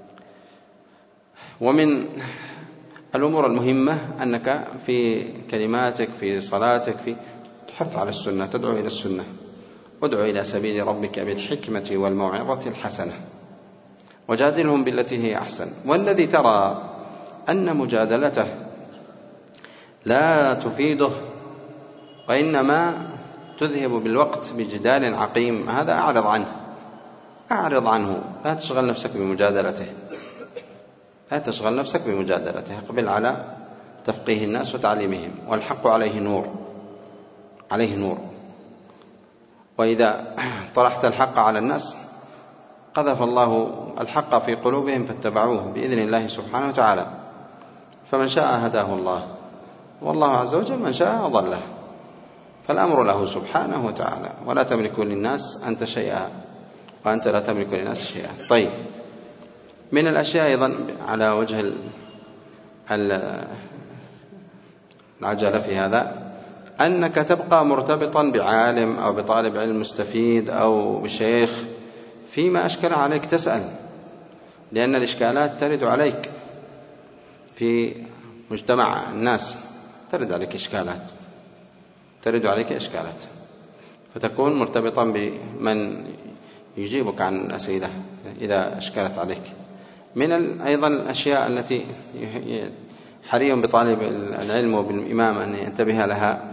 ومن الأمور المهمة أنك في كلماتك في صلاتك تحث على السنة، تدعو إلى السنة، ادعو إلى سبيل ربك بالحكمة والموعظة الحسنة وجادلهم بالتي هي أحسن. والذي ترى أن مجادلته لا تفيده وإنما تذهب بالوقت بجدال عقيم، هذا أعرض عنه، لا تشغل نفسك بمجادلته، لا تشغل نفسك بمجادلته، اقبل على تفقيه الناس وتعليمهم، والحق عليه نور. وإذا طرحت الحق على الناس قذف الله الحق في قلوبهم فاتبعوه بإذن الله سبحانه وتعالى، فمن شاء هداه الله، والله عز وجل من شاء ضله، فالأمر له سبحانه وتعالى، ولا تملك للناس أنت شيئا وأنت لا تملك للناس شيئا. طيب، من الأشياء أيضا على وجه العجلة في هذا أنك تبقى مرتبطا بعالم أو بطالب علم مستفيد أو بشيخ فيما أشكل عليك تسأل، لأن الإشكالات ترد عليك في مجتمع الناس، ترد عليك إشكالات، فتكون مرتبطا بمن يجيبك عن الأسئلة إذا أشكلت عليك. من أيضا الأشياء التي حري بطالب العلم وبالإمام أن ينتبه لها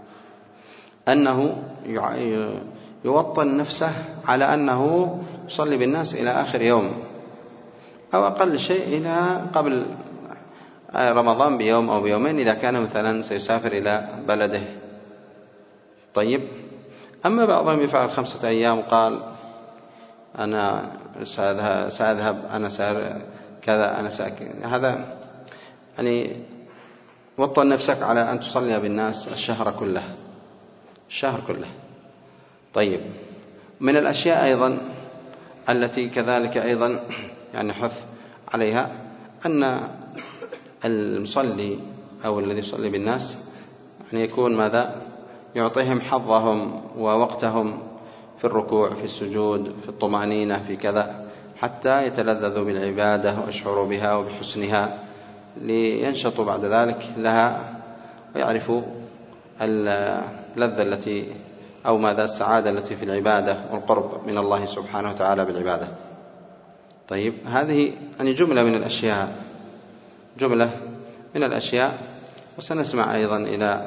أنه يوطن نفسه على أنه يصلي بالناس إلى آخر يوم، أو أقل شيء إلى قبل رمضان بيوم أو بيومين إذا كان مثلا سيسافر إلى بلده. طيب، أما بعضهم يفعل 5 أيام قال أنا سأذهب، أنا كذا، أنا هذا وطن نفسك على أن تصلي بالناس الشهر كله. طيب، من الأشياء أيضا التي كذلك أيضا حث عليها أن المصلي أو الذي يصلي بالناس يكون ماذا؟ يعطيهم حظهم ووقتهم في الركوع، في السجود، في الطمأنينة، في كذا، حتى يتلذذوا بالعبادة ويشعروا بها وبحسنها، لينشطوا بعد ذلك لها ويعرفوا اللذة التي أو ماذا السعادة التي في العبادة والقرب من الله سبحانه وتعالى بالعبادة. طيب، هذه جملة من الأشياء. وسنسمع أيضا إلى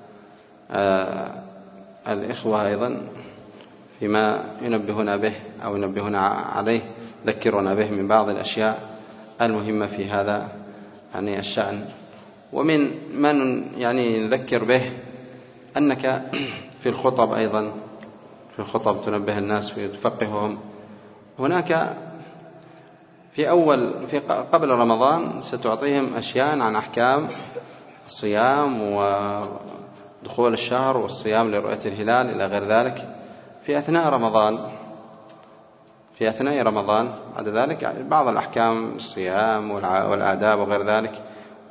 الإخوة أيضا فيما ينبهنا به أو ينبهنا عليه، ذكرنا به من بعض الأشياء المهمة في هذا الشأن. ومن نذكر به أنك في الخطب أيضا، في الخطب تنبه الناس وتفقههم. هناك في قبل رمضان ستعطيهم أشياء عن أحكام الصيام ودخول الشهر والصيام لرؤية الهلال إلى غير ذلك في أثناء رمضان. بعد ذلك بعض الأحكام الصيام والآداب وغير ذلك،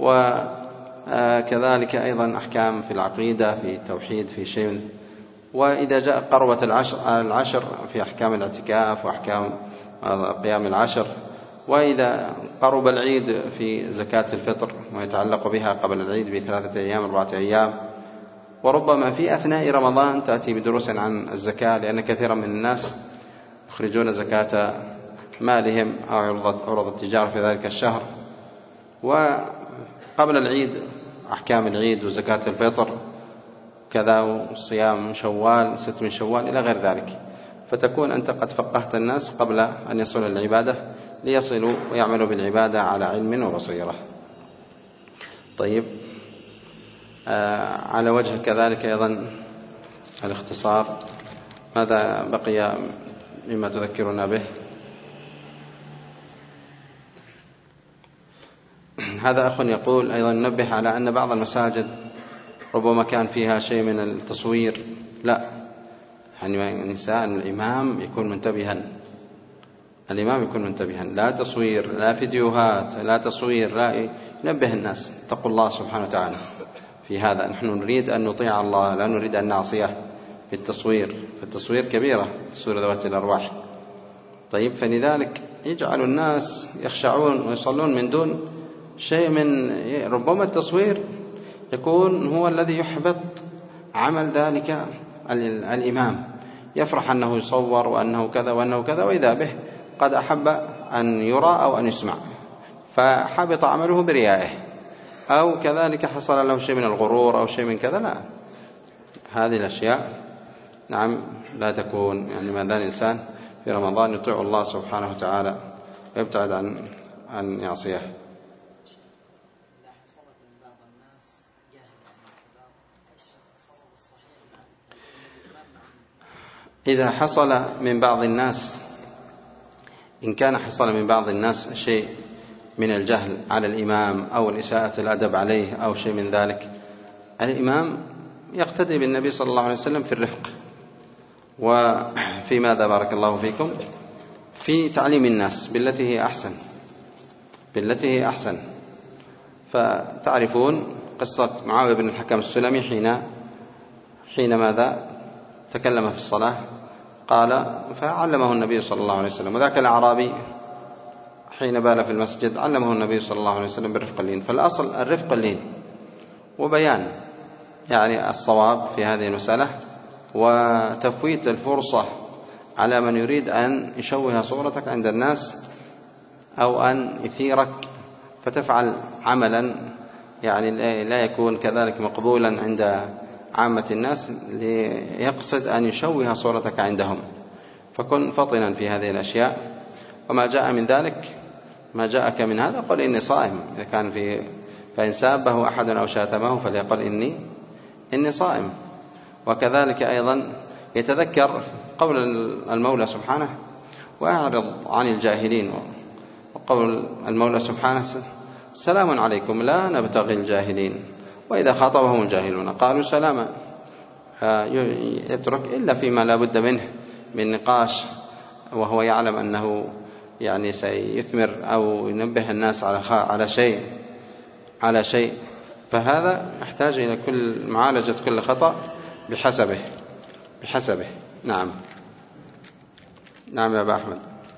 وكذلك أيضا أحكام في العقيدة، في التوحيد، في شيء. وإذا جاء قربة العشر في أحكام الاعتكاف وأحكام قيام العشر وإذا قرب العيد في زكاة الفطر ويتعلق بها قبل العيد ب3 أيام 4 أيام، وربما في أثناء رمضان تأتي بدروس عن الزكاة، لأن كثيرا من الناس يخرجون زكاة مالهم أو عروض التجارة في ذلك الشهر، وقبل العيد أحكام العيد وزكاة الفطر كذا وصيام شوال 6 من شوال إلى غير ذلك، فتكون أنت قد فقهت الناس قبل أن يصلوا العبادة ليصلوا ويعملوا بالعبادة على علم وبصيرة. طيب، على وجه كذلك أيضا الاختصار، ماذا بقي مما تذكرنا به؟ هذا أخ يقول أيضا ننبه على أن بعض المساجد ربما كان فيها شيء من التصوير. لا، يعني الإنسان الإمام يكون منتبها، الإمام يكون منتبها، لا تصوير، لا فيديوهات، لا تصوير، لا، ينبه الناس اتقوا الله سبحانه وتعالى في هذا. نحن نريد أن نطيع الله، لا نريد أن نعصيه في التصوير، فالتصوير كبيرة، تصوير ذوات الأرواح. طيب، فلذلك يجعل الناس يخشعون ويصلون من دون شيء من، ربما التصوير يكون هو الذي يحبط عمل ذلك الإمام، يفرح أنه يصور وأنه كذا وأنه كذا، وإذا به قد أحب أن يرى أو أن يسمع، فحبط عمله بريائه، أو كذلك حصل له شيء من الغرور أو شيء من كذا. لا، هذه الأشياء نعم لا تكون. يعني ما دام الإنسان في رمضان يطيع الله سبحانه وتعالى ويبتعد عن يعصيه. إذا حصل من بعض الناس، إن كان حصل من بعض الناس شيء من الجهل على الإمام أو الإساءة الأدب عليه أو شيء من ذلك، الإمام يقتدي بالنبي صلى الله عليه وسلم في الرفق، وفي ماذا بارك الله فيكم، في تعليم الناس بالتي هي أحسن، بالتي هي أحسن. فتعرفون قصة معاوية بن الحكم السلمي حين ماذا تكلم في الصلاة، قال فعلمه النبي صلى الله عليه وسلم، وذاك الأعرابي حين بال في المسجد علمه النبي صلى الله عليه وسلم بالرفق اللين. فالأصل الرفق اللين وبيان يعني الصواب في هذه المسألة، وتفويت الفرصة على من يريد أن يشوه صورتك عند الناس أو أن يثيرك فتفعل عملا يعني لا يكون كذلك مقبولا عند عامة الناس، ليقصد أن يشوه صورتك عندهم. فكن فطنا في هذه الأشياء، وما جاء من ذلك، ما جاءك من هذا قل إني صائم. إذا كان فإن سابه أحد أو شاتمه فليقل إني صائم. وكذلك أيضا يتذكر قول المولى سبحانه وأعرض عن الجاهلين، وقول المولى سبحانه سلام عليكم لا نبتغي الجاهلين، وإذا خاطبهم الجاهلون قالوا سلاما. يترك إلا فيما لا بد منه من نقاش، وهو يعلم أنه يعني سيثمر أو ينبه الناس على شيء، فهذا يحتاج إلى كل معالجة كل خطأ بحسبه. نعم يا أبا أحمد.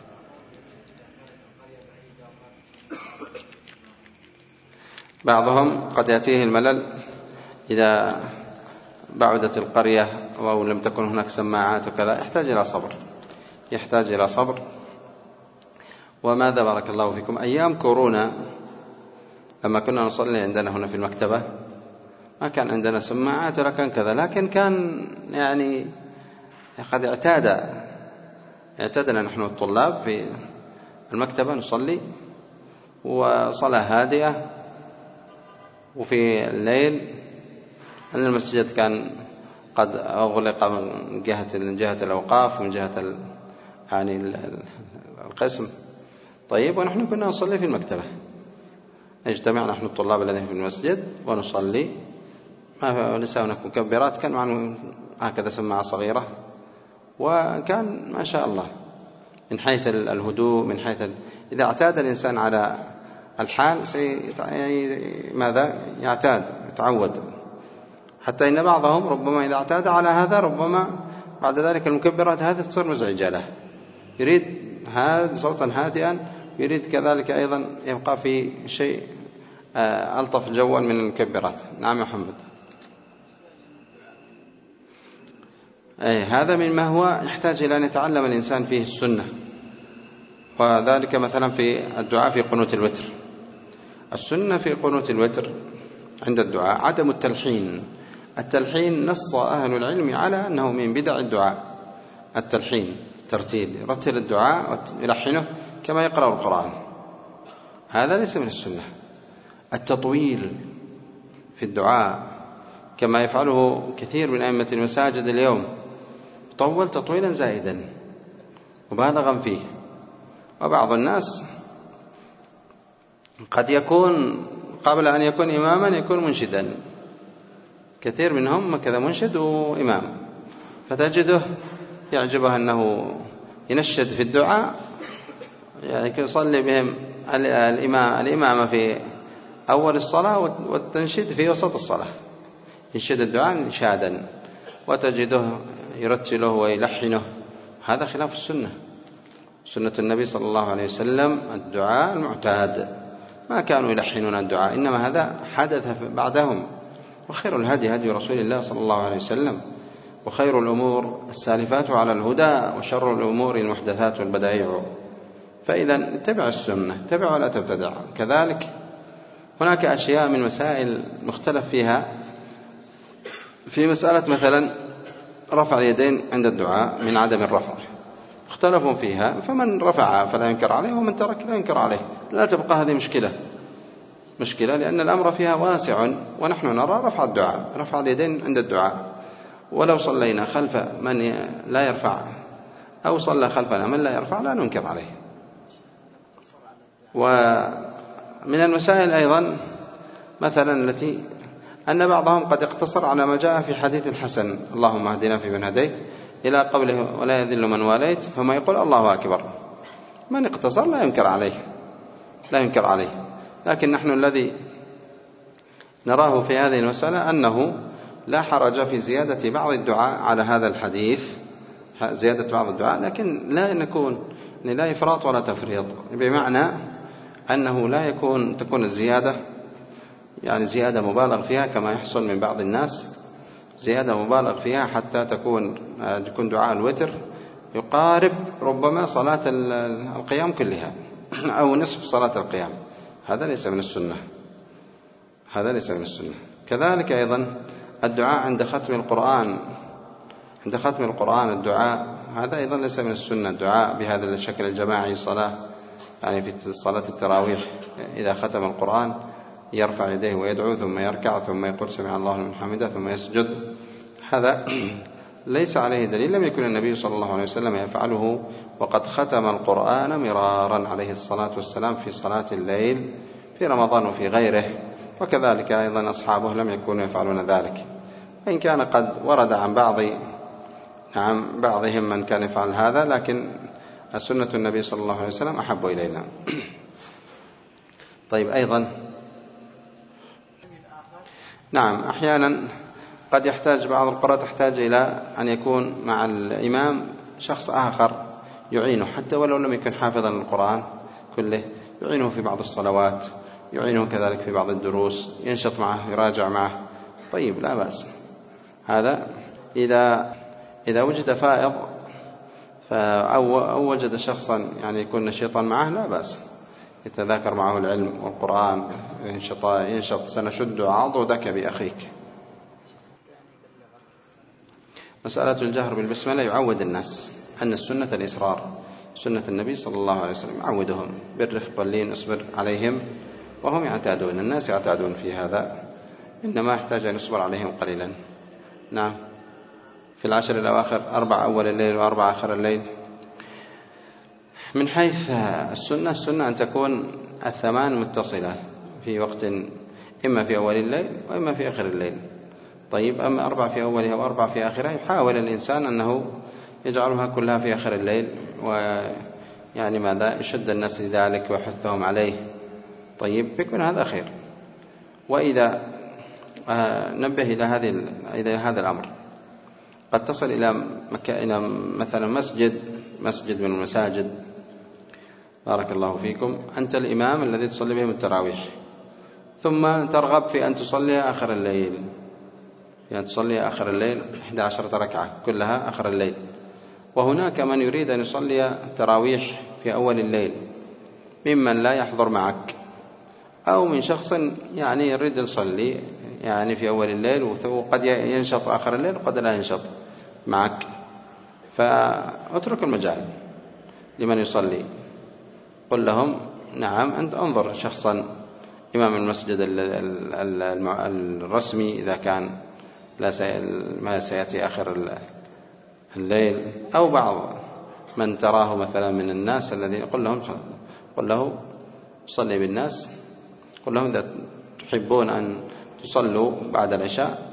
بعضهم قد يأتيه الملل إذا بعدت القرية أو لم تكن هناك سماعات وكذا، يحتاج إلى صبر. وماذا بارك الله فيكم، أيام كورونا لما كنا نصلي عندنا هنا في المكتبة ما كان عندنا سماعات ولا كان كذا، لكن كان يعني قد اعتدنا نحن الطلاب في المكتبة نصلي، وصلاة هادئة، وفي الليل أن المسجد كان قد أغلق من جهة الأوقاف ومن جهة يعني القسم. طيب، ونحن كنا نصلي في المكتبة، نجتمع نحن الطلاب الذين في المسجد ونصلي، وليس هناك مكبرات، كان معنا هكذا سماعة صغيرة، وكان ما شاء الله من حيث الهدوء، من حيث إذا اعتاد الإنسان على الحال ماذا يتعود، حتى إن بعضهم ربما إذا اعتاد على هذا ربما بعد ذلك المكبرات هذه تصير مزعجة له، يريد هذا صوتا هادئا يريد كذلك أيضا يبقى في شيء ألطف جوا من المكبرات. نعم يا محمد. هذا مما هو يحتاج إلى أن يتعلم الإنسان فيه السنة، وذلك مثلا في الدعاء في قنوت الوتر. السنة في قنوت الوتر عند الدعاء عدم التلحين. التلحين نص أهل العلم على أنه من بدع الدعاء. التلحين ترتيل، يرتل الدعاء ويلحنه كما يقرأ القرآن، هذا ليس من السنة. التطويل في الدعاء كما يفعله كثير من أئمة المساجد اليوم، طول تطويلا زائدا مبالغا فيه. وبعض الناس قد يكون قبل أن يكون إماما يكون منشدا، كثير منهم كذا منشد وإمام، فتجده يعجبه أنه ينشد في الدعاء، يعني يصلي بهم الإمام في أول الصلاة والتنشيد في وسط الصلاة، ينشد الدعاء إنشادا، وتجده يرتله ويلحنه. هذا خلاف السنة. سنة النبي صلى الله عليه وسلم الدعاء المعتاد، ما كانوا يلحنون الدعاء، إنما هذا حدث بعدهم. وخير الهدي هدي رسول الله صلى الله عليه وسلم، وخير الأمور السالفات على الهدى، وشر الأمور المحدثات والبدائع. فإذا اتبع السنة، اتبع ولا تبتدع. كذلك هناك أشياء من مسائل مختلف فيها، في مسألة مثلا رفع اليدين عند الدعاء من عدم الرفع، اختلفوا فيها، فمن رفع فلا ينكر عليه، ومن ترك لا ينكر عليه. لا تبقى هذه مشكلة لأن الأمر فيها واسع، ونحن نرى رفع الدعاء، رفع اليدين عند الدعاء. ولو صلينا خلف من لا يرفع أو صلى خلفنا من لا يرفع لا ننكر عليه. ومن المسائل أيضا مثلا التي أن بعضهم قد اقتصر على ما جاء في حديث الحسن اللهم اهدنا فيمن هديت إلى قوله ولا يذل من واليت، فما يقول الله أكبر. من اقتصر لا ينكر عليه. لكن نحن الذي نراه في هذه المسألة أنه لا حرج في زيادة بعض الدعاء على هذا الحديث، زيادة بعض الدعاء، لكن لا إفراط ولا تفريط، بمعنى أنه لا تكون الزيادة يعني زيادة مبالغ فيها كما يحصل من بعض الناس، زيادة مبالغ فيها حتى يكون دعاء الوتر يقارب ربما صلاة القيام كلها أو نصف صلاة القيام. هذا ليس من السنة. كذلك أيضا الدعاء عند ختم القرآن الدعاء هذا أيضا ليس من السنة. الدعاء بهذا الشكل الجماعي صلاة، يعني في صلاة التراويح إذا ختم القرآن يرفع يديه ويدعو ثم يركع ثم يقول سمع الله لمن حمده ثم يسجد، هذا ليس عليه دليل، لم يكن النبي صلى الله عليه وسلم يفعله، وقد ختم القرآن مرارا عليه الصلاة والسلام في صلاة الليل في رمضان وفي غيره، وكذلك أيضا أصحابه لم يكونوا يفعلون ذلك، وإن كان قد ورد عن بعضهم من كان يفعل هذا، لكن سنة النبي صلى الله عليه وسلم أحب إلينا. طيب أيضا نعم أحيانا قد يحتاج بعض القراء تحتاج إلى أن يكون مع الإمام شخص آخر يعينه، حتى ولو لم يكن حافظا للقرآن كله، يعينه في بعض الصلوات، يعينه كذلك في بعض الدروس، ينشط معه، يراجع معه. طيب لا بأس. هذا إذا وجد فائض أو وجد شخصا يعني يكون نشيطا معه لا بأس، يتذاكر معه العلم والقرآن، ينشط. سنشد عضدك بأخيك. مسألة الجهر بالبسملة يعود الناس أن السنة الإصرار، سنة النبي صلى الله عليه وسلم يعودهم بالرفق واللين، اصبر عليهم وهم يعتادون، الناس يعتادون في هذا، إنما يحتاج أن يصبر عليهم قليلا. نعم. في العشر الأواخر 4 أول الليل و4 آخر الليل. من حيث السنة أن تكون 8 متصلة في وقت، إما في أول الليل وإما في آخر الليل. طيب أما 4 في أولها و4 في آخرها، يحاول الإنسان أنه يجعلها كلها في آخر الليل، ويعني ماذا يشد الناس لذلك ويحثهم عليه. طيب بيكون هذا خير. وإذا نبه إلى هذا الأمر، قد تصل إلى مثلا مسجد من المساجد، بارك الله فيكم، أنت الإمام الذي تصلي بهم التراويح، ثم ترغب في أن تصلي آخر الليل، يعني تصلي آخر الليل 11 ركعة كلها آخر الليل، وهناك من يريد أن يصلي التراويح في أول الليل ممن لا يحضر معك، أو من شخص يعني يريد أن يصلي يعني في أول الليل وقد ينشط آخر الليل وقد لا ينشط معك، فاترك المجال لمن يصلي. قل لهم نعم أنت انظر شخصا إمام المسجد الرسمي إذا كان ما سيأتي آخر الليل، أو بعض من تراه مثلا من الناس الذين قل له صلي بالناس، قل لهم إذا تحبون أن تصلوا بعد العشاء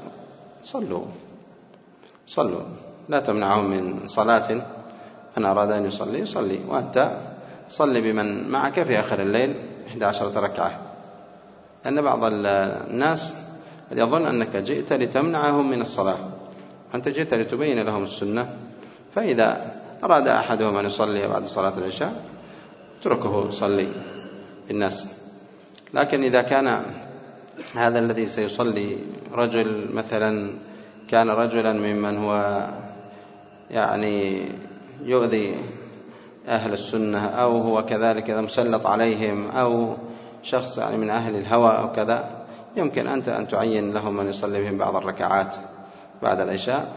صلوا، لا تمنعهم من صلاة، من أراد أن يصلي وأنت صلي بمن معك في آخر الليل 11 ركعة، لأن بعض الناس يظن أنك جئت لتمنعهم من الصلاة، أنت جئت لتبين لهم السنة، فإذا أراد أحدهم أن يصلي بعد صلاة العشاء اتركه صلي بالناس. لكن إذا كان هذا الذي سيصلي رجل مثلا كان رجلا ممن هو يعني يؤذي أهل السنة، أو هو كذلك مسلط عليهم، أو شخص يعني من أهل الهوى أو كذا، يمكن أنت أن تعين لهم من يصلي بهم بعض الركعات بعد العشاء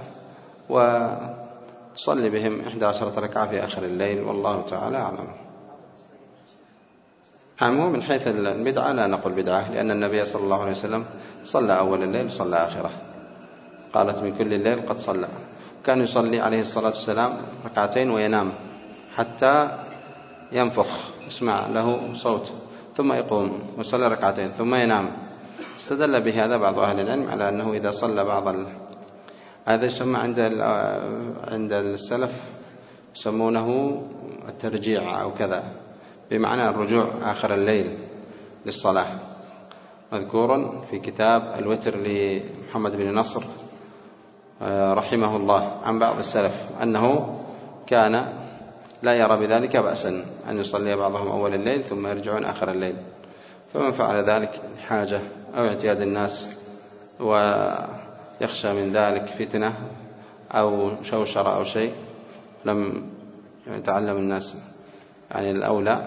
وتصلي بهم 11 ركعة في آخر الليل، والله تعالى أعلم. عمو من حيث البدعة لا نقول بدعة، لأن النبي صلى الله عليه وسلم صلى أول الليل وصلى آخره، قالت من كل الليل قد صلى، كان يصلي عليه الصلاة والسلام ركعتين وينام حتى ينفخ يسمع له صوت، ثم يقوم ويصلي ركعتين ثم ينام. استدل بهذا بعض أهل العلم على أنه إذا صلى هذا يسمى عند السلف يسمونه الترجيع أو كذا، بمعنى الرجوع آخر الليل للصلاة، مذكور في كتاب الوتر لمحمد بن نصر رحمه الله عن بعض السلف أنه كان لا يرى بذلك بأسا أن يصلي بعضهم أول الليل ثم يرجعون آخر الليل، فمن فعل ذلك حاجة أو اعتياد الناس ويخشى من ذلك فتنة أو شوشرة أو شيء لم يتعلم الناس يعني الأولى،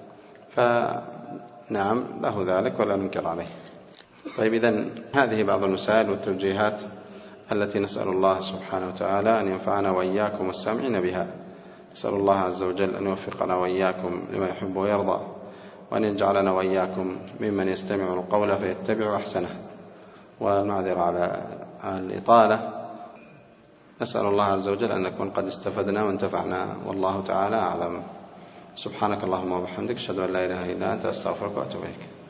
فنعم له ذلك ولا ننكر عليه. طيب، إذن هذه بعض المسائل والتوجيهات التي نسأل الله سبحانه وتعالى أن ينفعنا وإياكم والسامعين بها. نسأل الله عز وجل أن يوفقنا وإياكم لما يحب ويرضى، وأن يجعلنا وإياكم ممن يستمع القول فيتبع أحسنه. ونعذر على الإطالة، نسأل الله عز وجل أن نكون قد استفدنا وانتفعنا، والله تعالى أعلم. سبحانك اللهم وبحمدك، أشهد أن لا إله إلا أنت، أستغفرك وأتوب إليك.